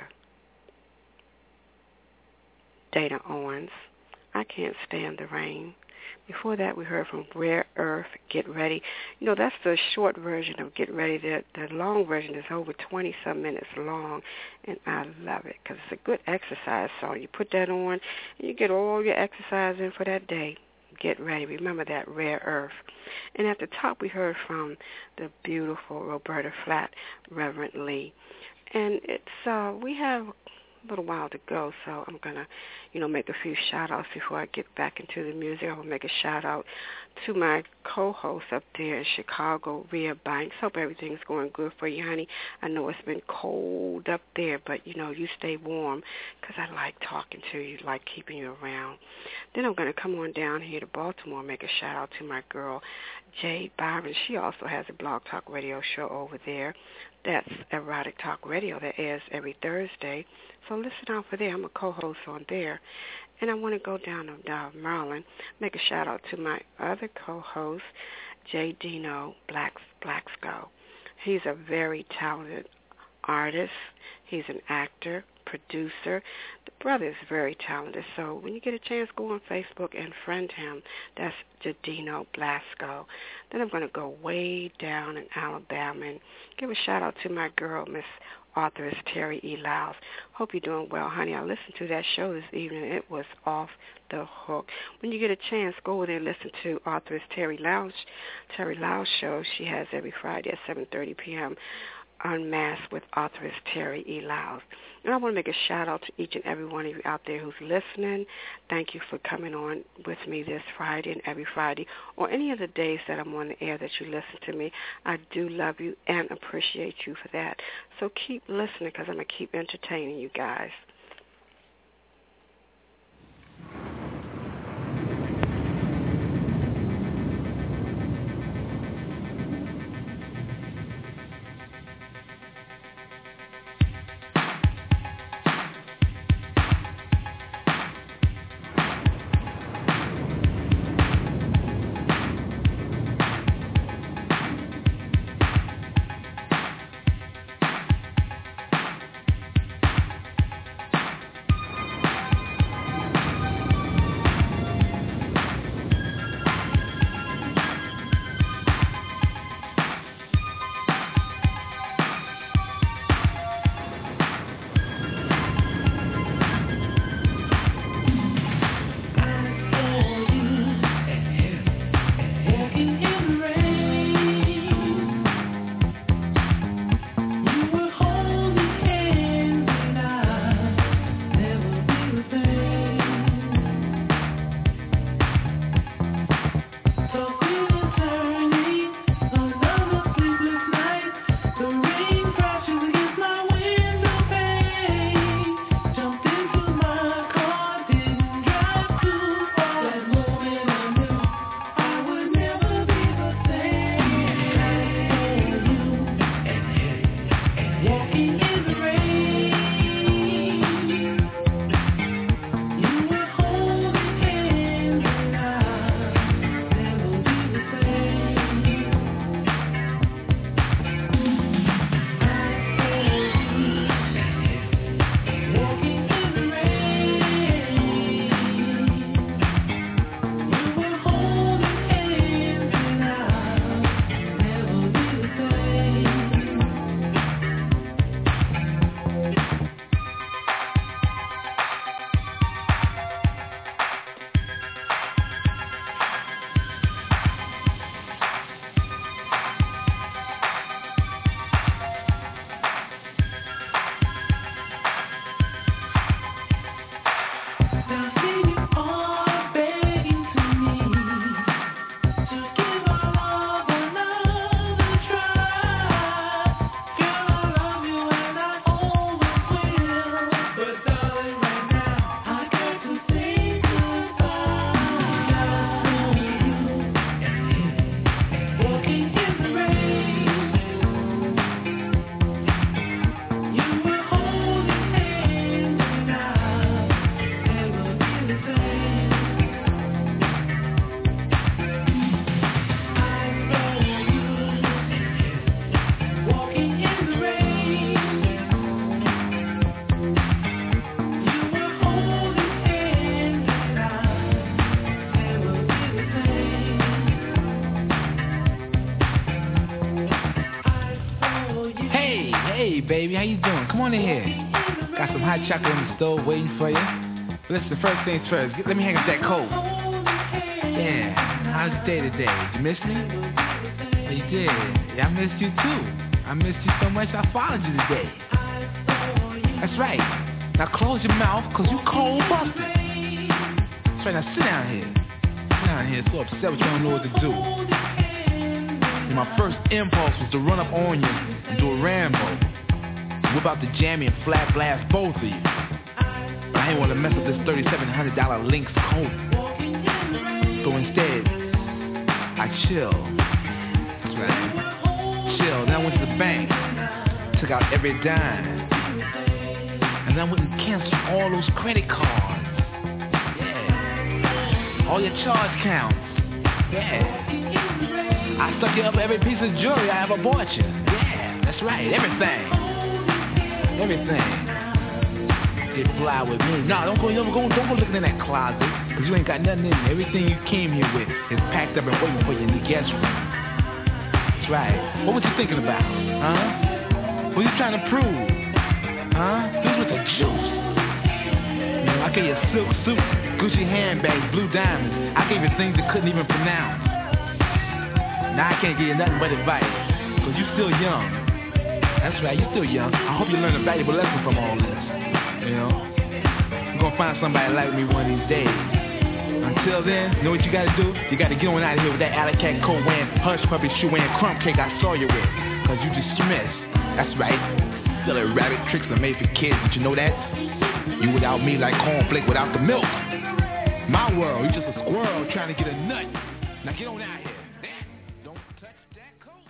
Dana Owens, I Can't Stand the Rain. Before that, we heard from Rare Earth, Get Ready. You know, that's the short version of Get Ready. The long version is over 20-some minutes long, and I love it because it's a good exercise song. You put that on, and you get all your exercise in for that day. Get Ready. Remember that, Rare Earth. And at the top, we heard from the beautiful Roberta Flack, Reverend Lee. And it's we have a little while to go, so I'm going to, make a few shout-outs before I get back into the music. I will make a shout-out to my co-host up there in Chicago, Rhea Banks. Hope everything's going good for you, honey. I know it's been cold up there, but, you stay warm because I like talking to you, like keeping you around. Then I'm going to come on down here to Baltimore and make a shout-out to my girl, Jade Byron. She also has a Blog Talk Radio show over there. That's Erotic Talk Radio that airs every Thursday. So listen out for there. I'm a co-host on there. And I want to go down to Maryland, make a shout-out to my other co-host, J. Dino Blacksco. He's a very talented artist. He's an actor, producer. The brother is very talented. So when you get a chance, go on Facebook and friend him. That's Jadino Blasco. Then I'm going to go way down in Alabama and give a shout-out to my girl, Miss Authoress Terry E. Lyles. Hope you're doing well, honey. I listened to that show this evening. It was off the hook. When you get a chance, go over there and listen to Authoress Terry Lyles' show. She has every Friday at 7:30 p.m. Unmasked with Authoress Terry E. Lyles. And I want to make a shout-out to each and every one of you out there who's listening. Thank you for coming on with me this Friday and every Friday, or any of the days that I'm on the air that you listen to me. I do love you and appreciate you for that. So keep listening because I'm going to keep entertaining you guys.
baby. How you doing? Come on in here. Got some hot chocolate on the stove waiting for you. Listen, first things first. Let me hang up that coat. Yeah. How's your day today? Did you miss me? Oh, you did. Yeah, I missed you too. I missed you so much I followed you today. That's right. Now close your mouth, cause you cold busted. That's right, now sit down here. Sit down here, so upset with you, don't know what to do. And my first impulse was to run up on you and do a Rambo. Whip out the jammy and flat blast both of you. But I ain't want to mess up this $3,700 Lynx coat. So instead, I chilled. That's right. Chilled. Then I went to the bank. Took out every dime. And then I went and canceled all those credit cards. Yeah. All your charge counts. Yeah. I stuck you up every piece of jewelry I ever bought you. Yeah, that's right. Everything. Get fly with me. No, don't go looking in that closet, cause you ain't got nothing in there. Everything you came here with is packed up and waiting for you in the guest room. That's right. What was you thinking about? Huh? What you trying to prove? Huh? This was the juice. You know, I gave you silk suits, Gucci handbags, blue diamonds. I gave you things you couldn't even pronounce. Now I can't give you nothing but advice, cause you still young. That's right, you're still young. I hope you learn a valuable lesson from all this. You know? You're gonna find somebody like me one of these days. Until then, you know what you gotta do? You gotta get on out of here with that alley cat coat wearing, hush puppy shoe wearing, crumb cake I saw you with. Cause you dismissed. That's right. Silly rabbit tricks are made for kids. Did you know that? You without me like cornflake without the milk. My world, you just a squirrel trying to get a nut. Now get on out of here. Don't touch that coat.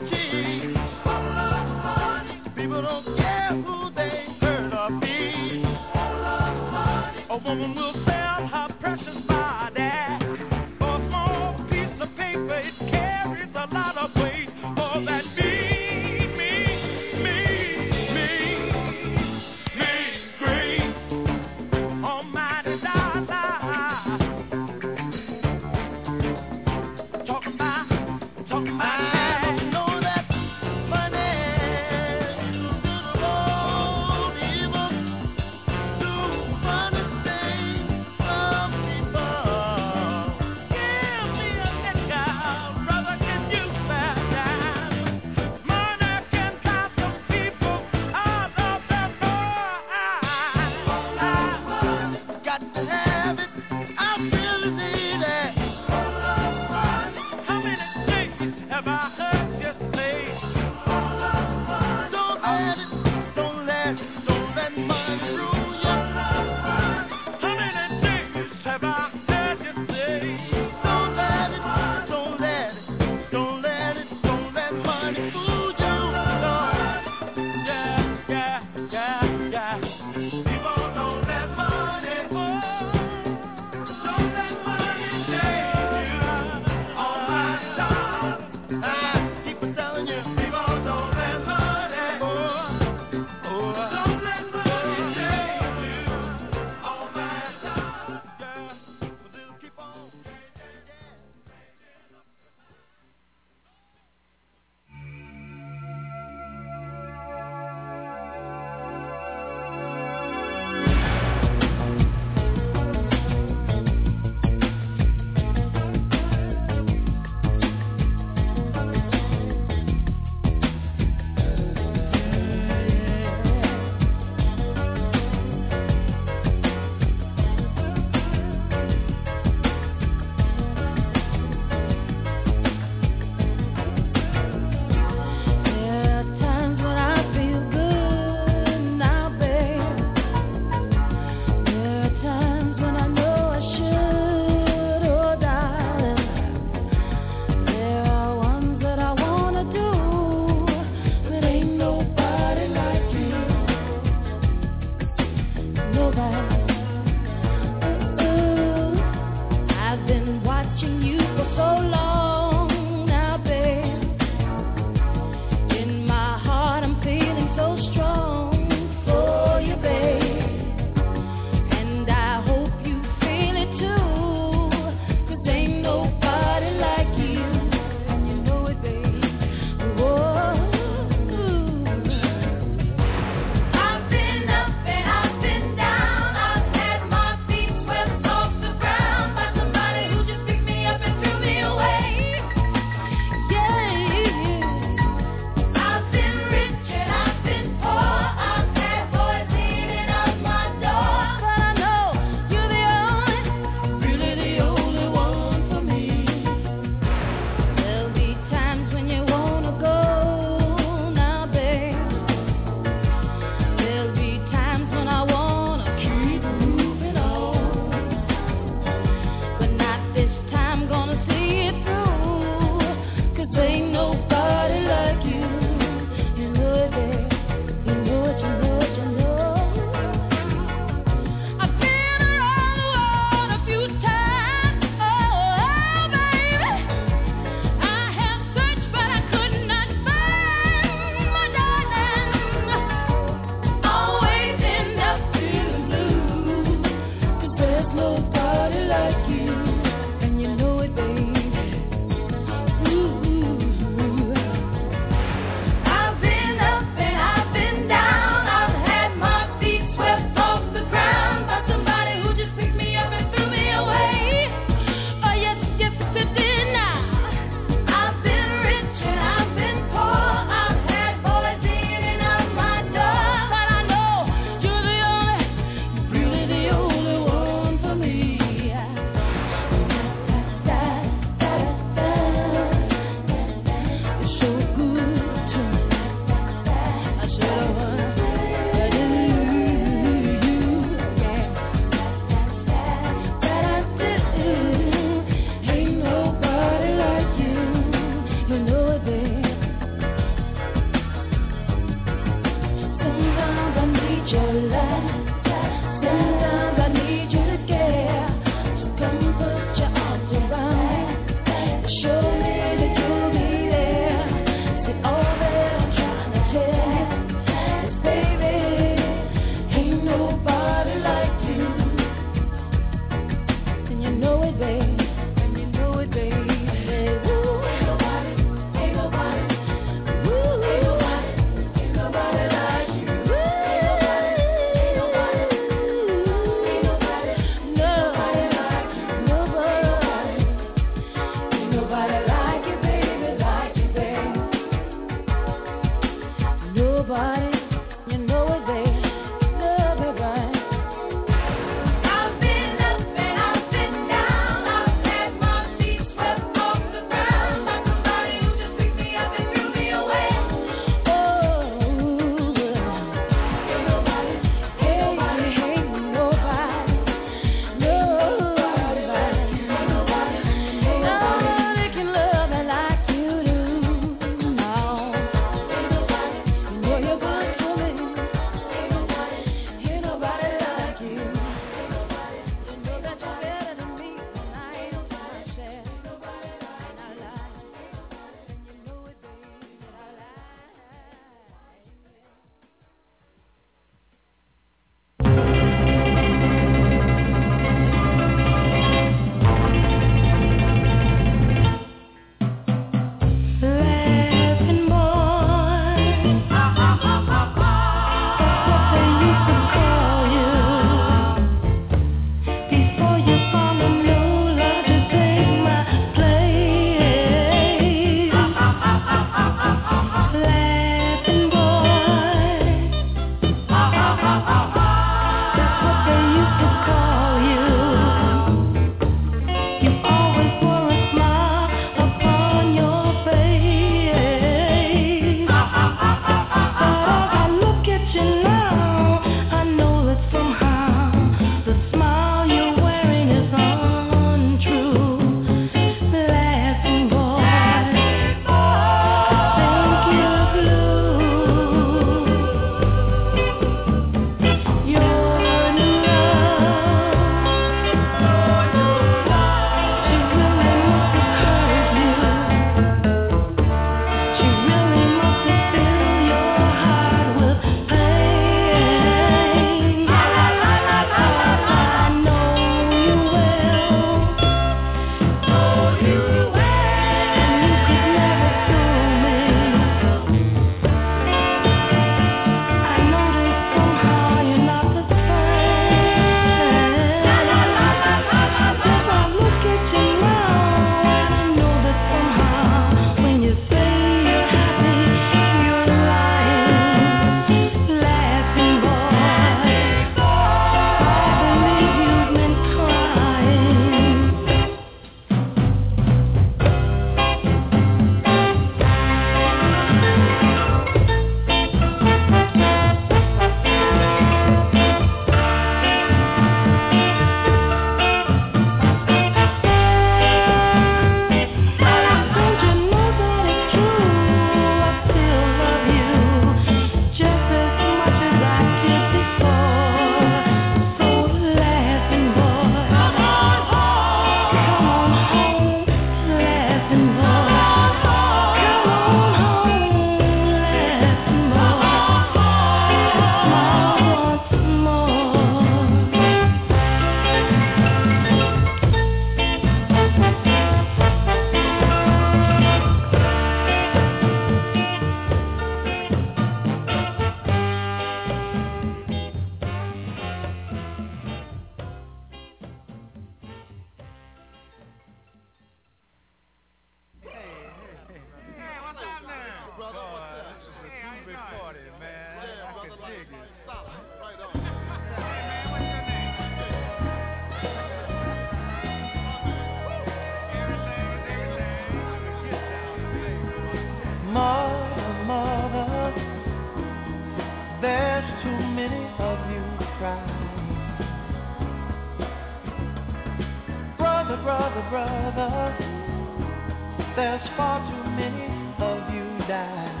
there's far too many of you dying.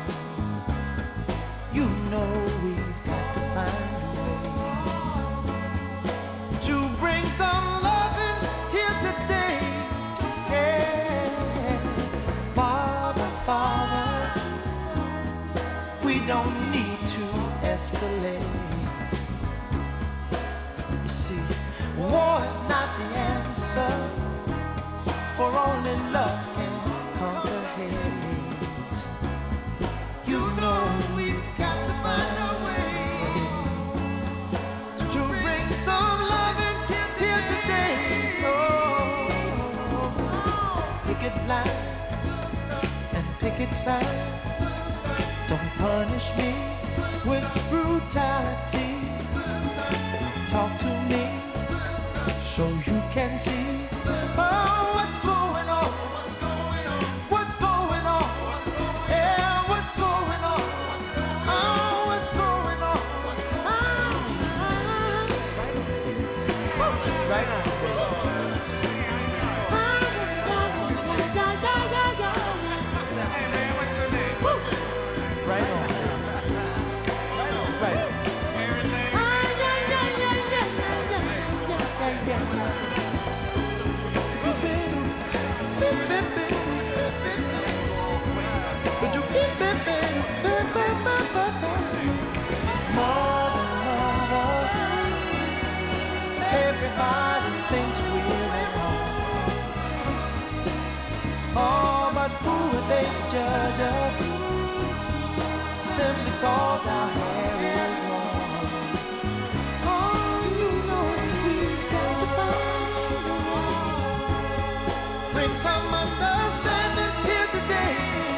You know we've got to find a way to bring some loving here today. Yeah. Father, Father, we don't need to escalate. You see, war is not the answer, for only love can conquer hate. You know we've got to find a way to bring some loving here today. Oh, picket line and picket sign. Don't punish me with brutality. Talk to me so you can see. Oh, what's going on? What's going on? Yeah, what's going on? Oh, what's going on? Right on. Right on. Right. Everybody thinks we're at home. Oh, but who would they judge us? Simply cause our hair is long. Oh, you know we've got to find a way. Bring some understanding here today.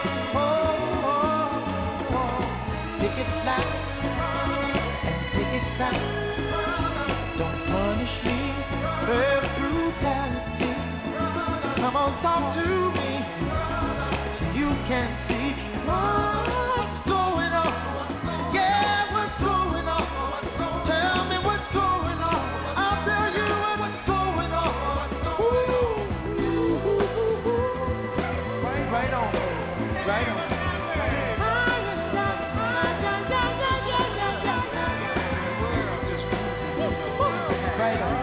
Pick it loud and pick it sound. Don't punish me with brutality. Come on, talk to me so you can see what's going on. Yeah, what's going on? Tell me what's going on. I'll tell you what's going on. Ooh. Right on, right on. Right on.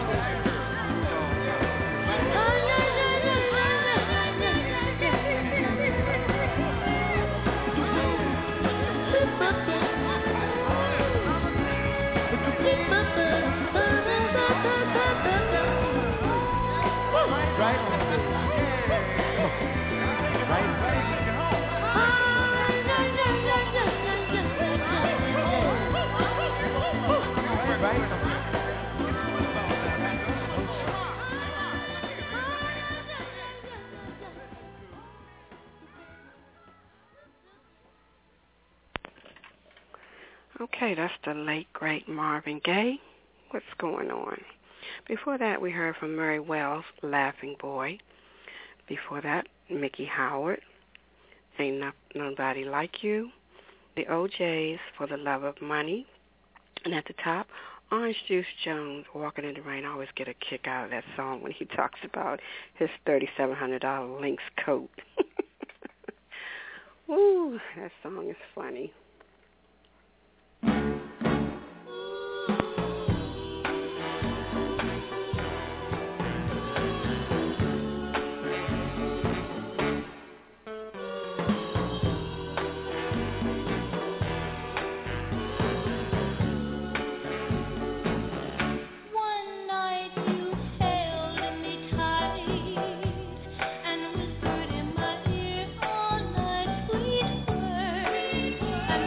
Okay, that's the late, great Marvin Gaye. What's going on? Before that, we heard from Murray Wells, Laughing Boy. Before that, Mickey Howard, Ain't Nobody Like You. The OJs, For the Love of Money. And at the top, Orange Juice Jones, Walking in the Rain. I always get a kick out of that song when he talks about his $3,700 Lynx coat. Ooh, that song is funny.
And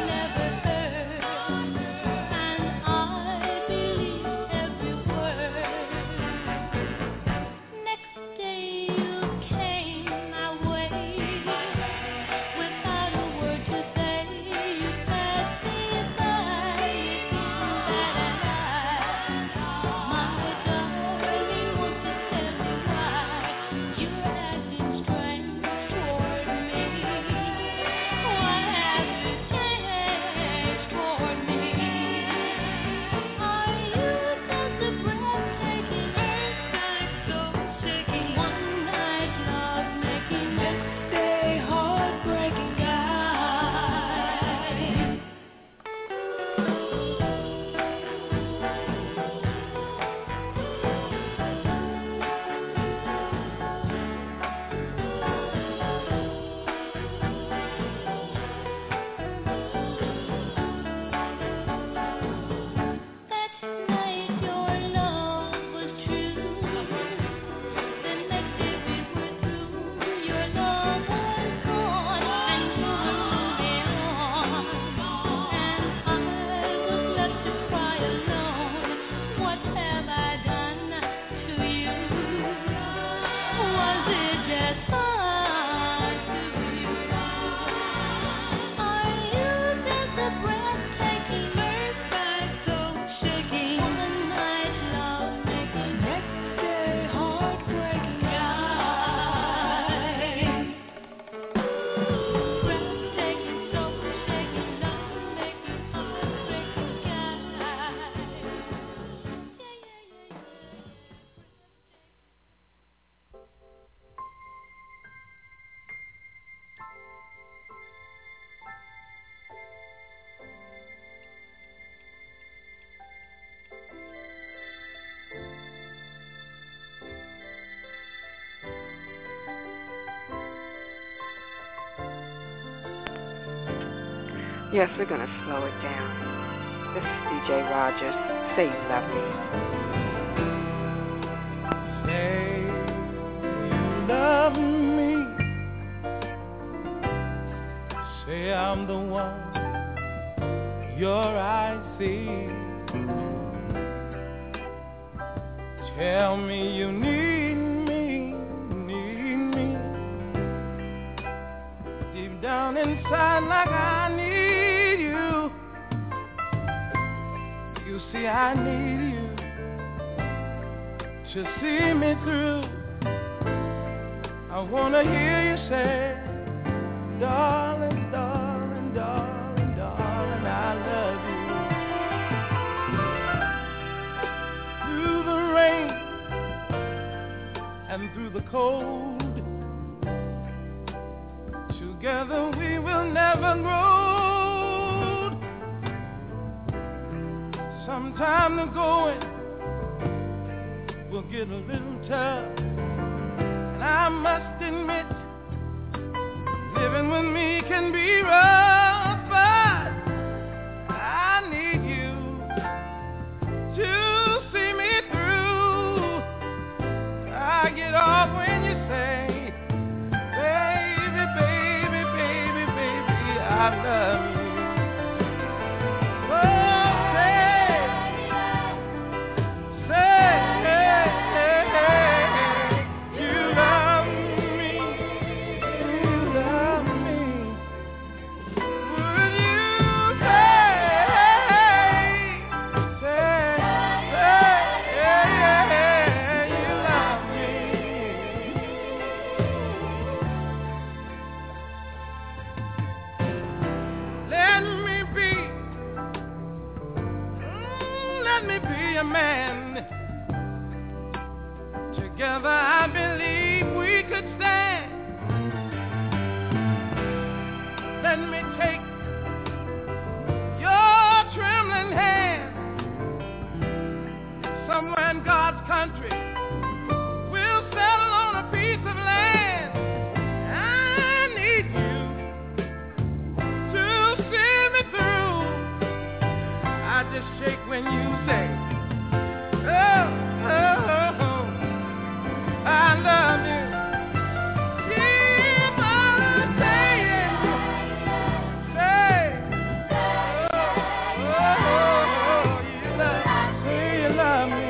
Yes, we're going to slow it down. This is DJ Rogers. Say you love me.
Say you love me. Say I'm the one your eyes see. Tell me you need me. Deep down inside like I need you. You see I need you to see me through. I wanna hear you say, darling, darling, darling, darling, I love you. Through the rain and through the cold, together we will never grow. Sometime the going will get a little tough, and I must admit, living with me can be rough, but I need you to see me through. I get off when you say, baby, baby, baby, baby, I love you. Together I believe we could stand. Let me take your trembling hand. Somewhere in God's country we'll settle on a piece of land. I need you to see me through. I just shake when you say, oh, oh, oh. I love you. Keep on saying, say, oh, you love me, say you love me.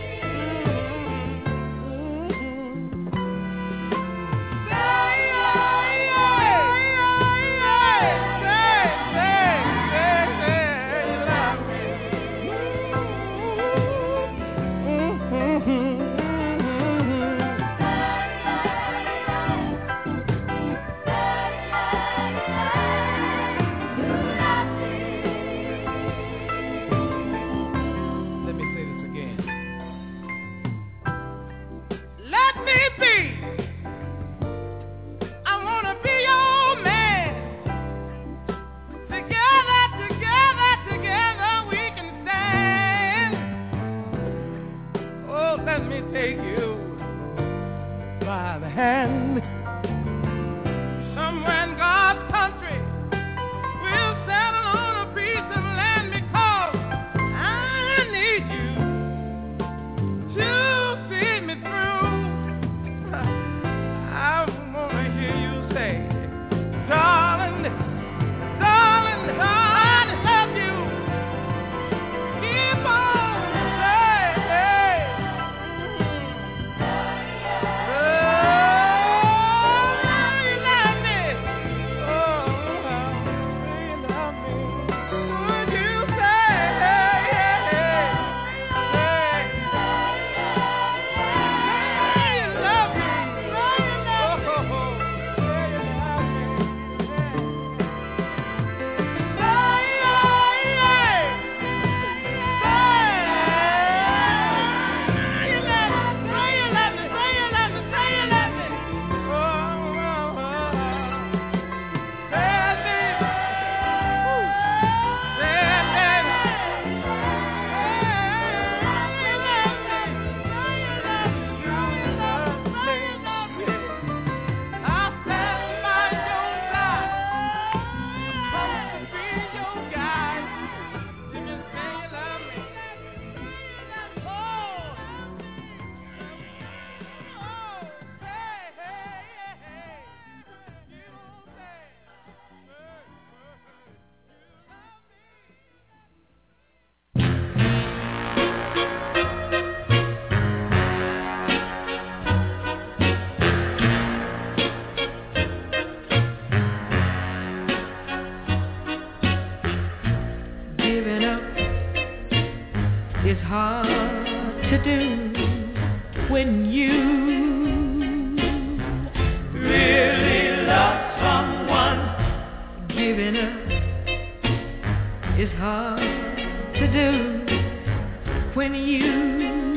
Take you by the hand. Somewhere in God's country we'll settle on a piece of land, because I need you to see me through. I wanna hear you say, darling, darling, I love you. Keep on.
hard to do when you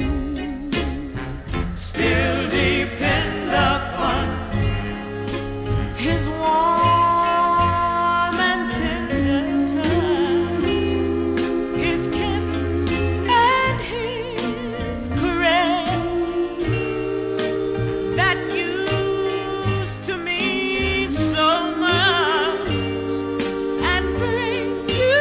still depend upon his warm and tender touch, his kiss and his caress that used to mean so much and bring you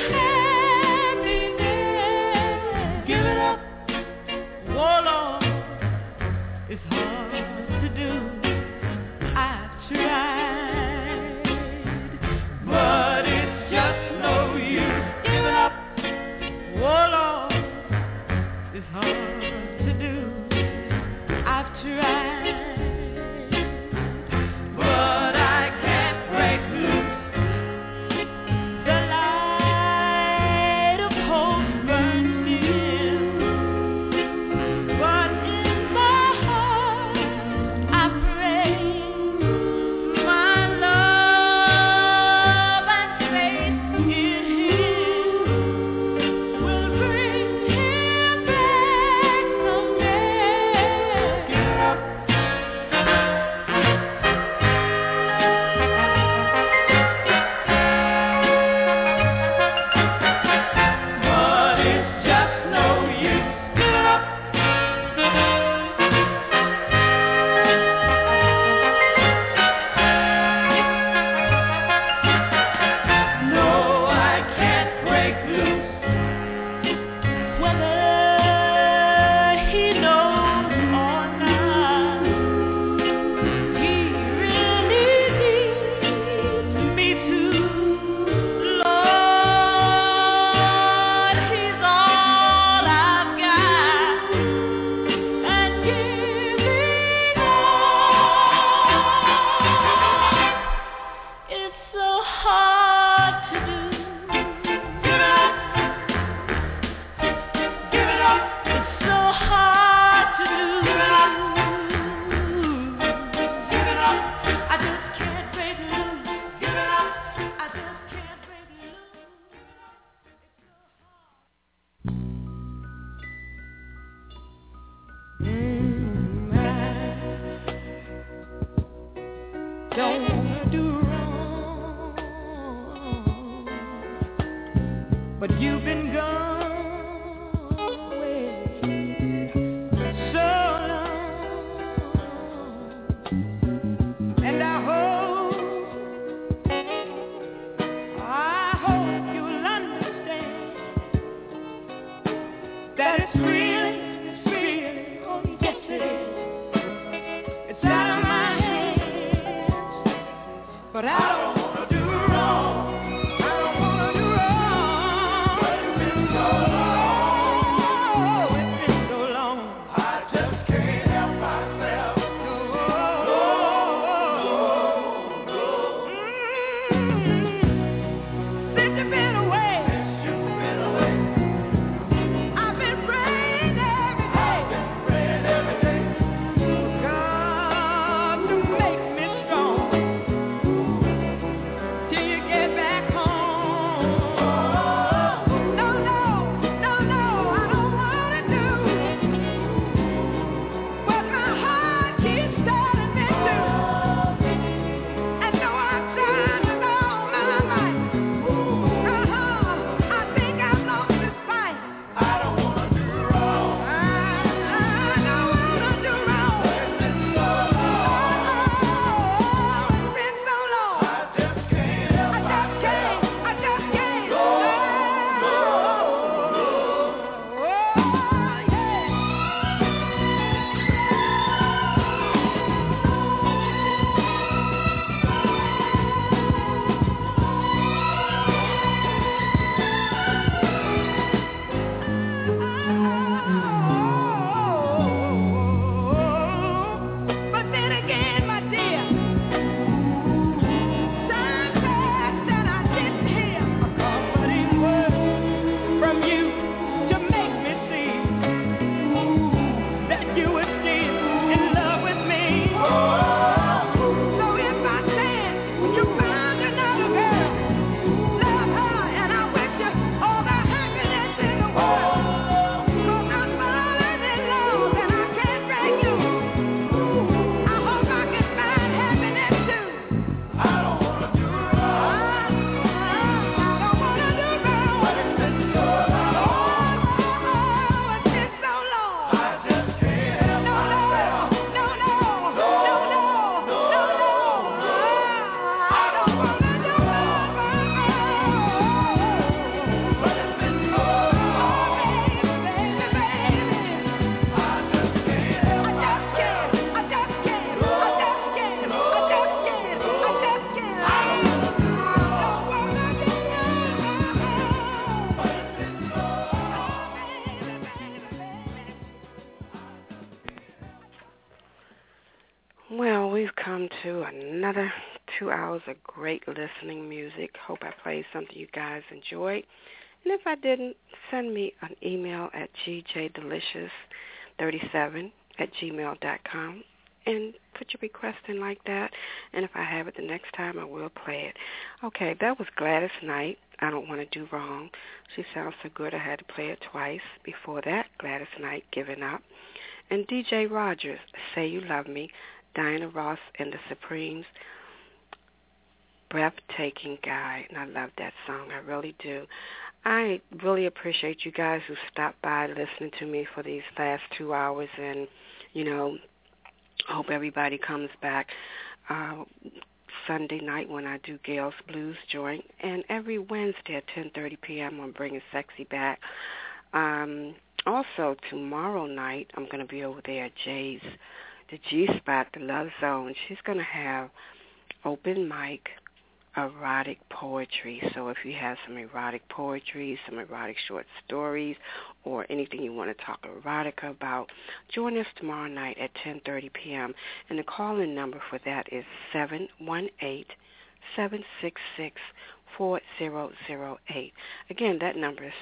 happiness. Give it up, oh Lord, it's hard to do. I've tried, but it's just no use. Give it up, oh Lord, it's hard to do. I've tried, but I can't break loose. The light of hope burns dim, but in my heart I pray my love and faith in him will bring him back someday. Give it up. But it's just no use. Give it up. No, I can't break loose. Whether he knows or not, he really needs me too. Lord, he's all I've got, and giving all is so hard to do. Give it up. Give it up. It's so hard to do. Give it up. Give it up. I just can't break loose. Give it up. I just can't break loose. I don't wanna do wrong, but you've been gone away so long, and I hope you'll understand that it's really, oh yes it is. It's out of my hands, but I don't wanna do wrong. I don't wanna do wrong. But it's been so long. Oh, it's been so long. I just can't help myself. No. Since you've been away, I've been praying every day. God to make me strong.
another 2 hours of great listening music. Hope I played something you guys enjoyed. And if I didn't, send me an email at gjdelicious37@gmail.com and put your request in like that. And if I have it the next time, I will play it. Okay, that was Gladys Knight. I Don't Want to Do Wrong. She sounds so good I had to play it twice. Before that, Gladys Knight, Giving Up. And DJ Rogers, Say You Love Me. Diana Ross and the Supremes, Breathtaking Guy. And I love that song. I really do. I really appreciate you guys who stopped by listening to me for these last 2 hours. And, you know, I hope everybody comes back Sunday night when I do Gail's Blues Joint. And every Wednesday at 10:30 p.m. I'm bringing Sexy back. Also, tomorrow night I'm going to be over there at Jay's, the G-Spot, the Love Zone. She's going to have open mic erotic poetry. So if you have some erotic poetry, some erotic short stories, or anything you want to talk erotica about, join us tomorrow night at 10:30 p.m. And the call-in number for that is 718-766-4008. Again, that number is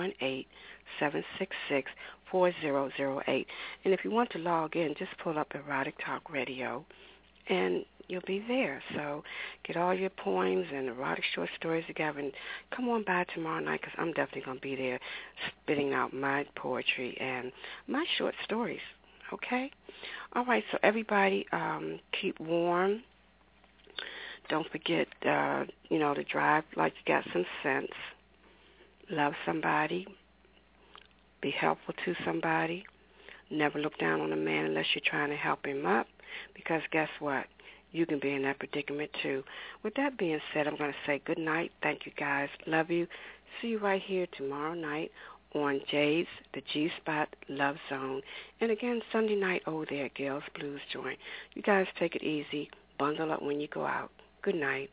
718-766-4008. And if you want to log in, just pull up Erotic Talk Radio, and you'll be there. So get all your poems and erotic short stories together and come on by tomorrow night, because I'm definitely going to be there spitting out my poetry and my short stories, okay? All right, so everybody keep warm. Don't forget, to drive like you got some sense. Love somebody. Be helpful to somebody. Never look down on a man unless you're trying to help him up, because guess what? You can be in that predicament too. With that being said, I'm going to say good night. Thank you, guys. Love you. See you right here tomorrow night on Jay's, the G-Spot Love Zone. And again, Sunday night over there at Gail's Blues Joint. You guys take it easy. Bundle up when you go out. Good night.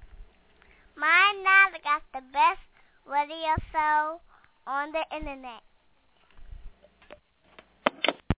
My Nana got the best radio show on the internet.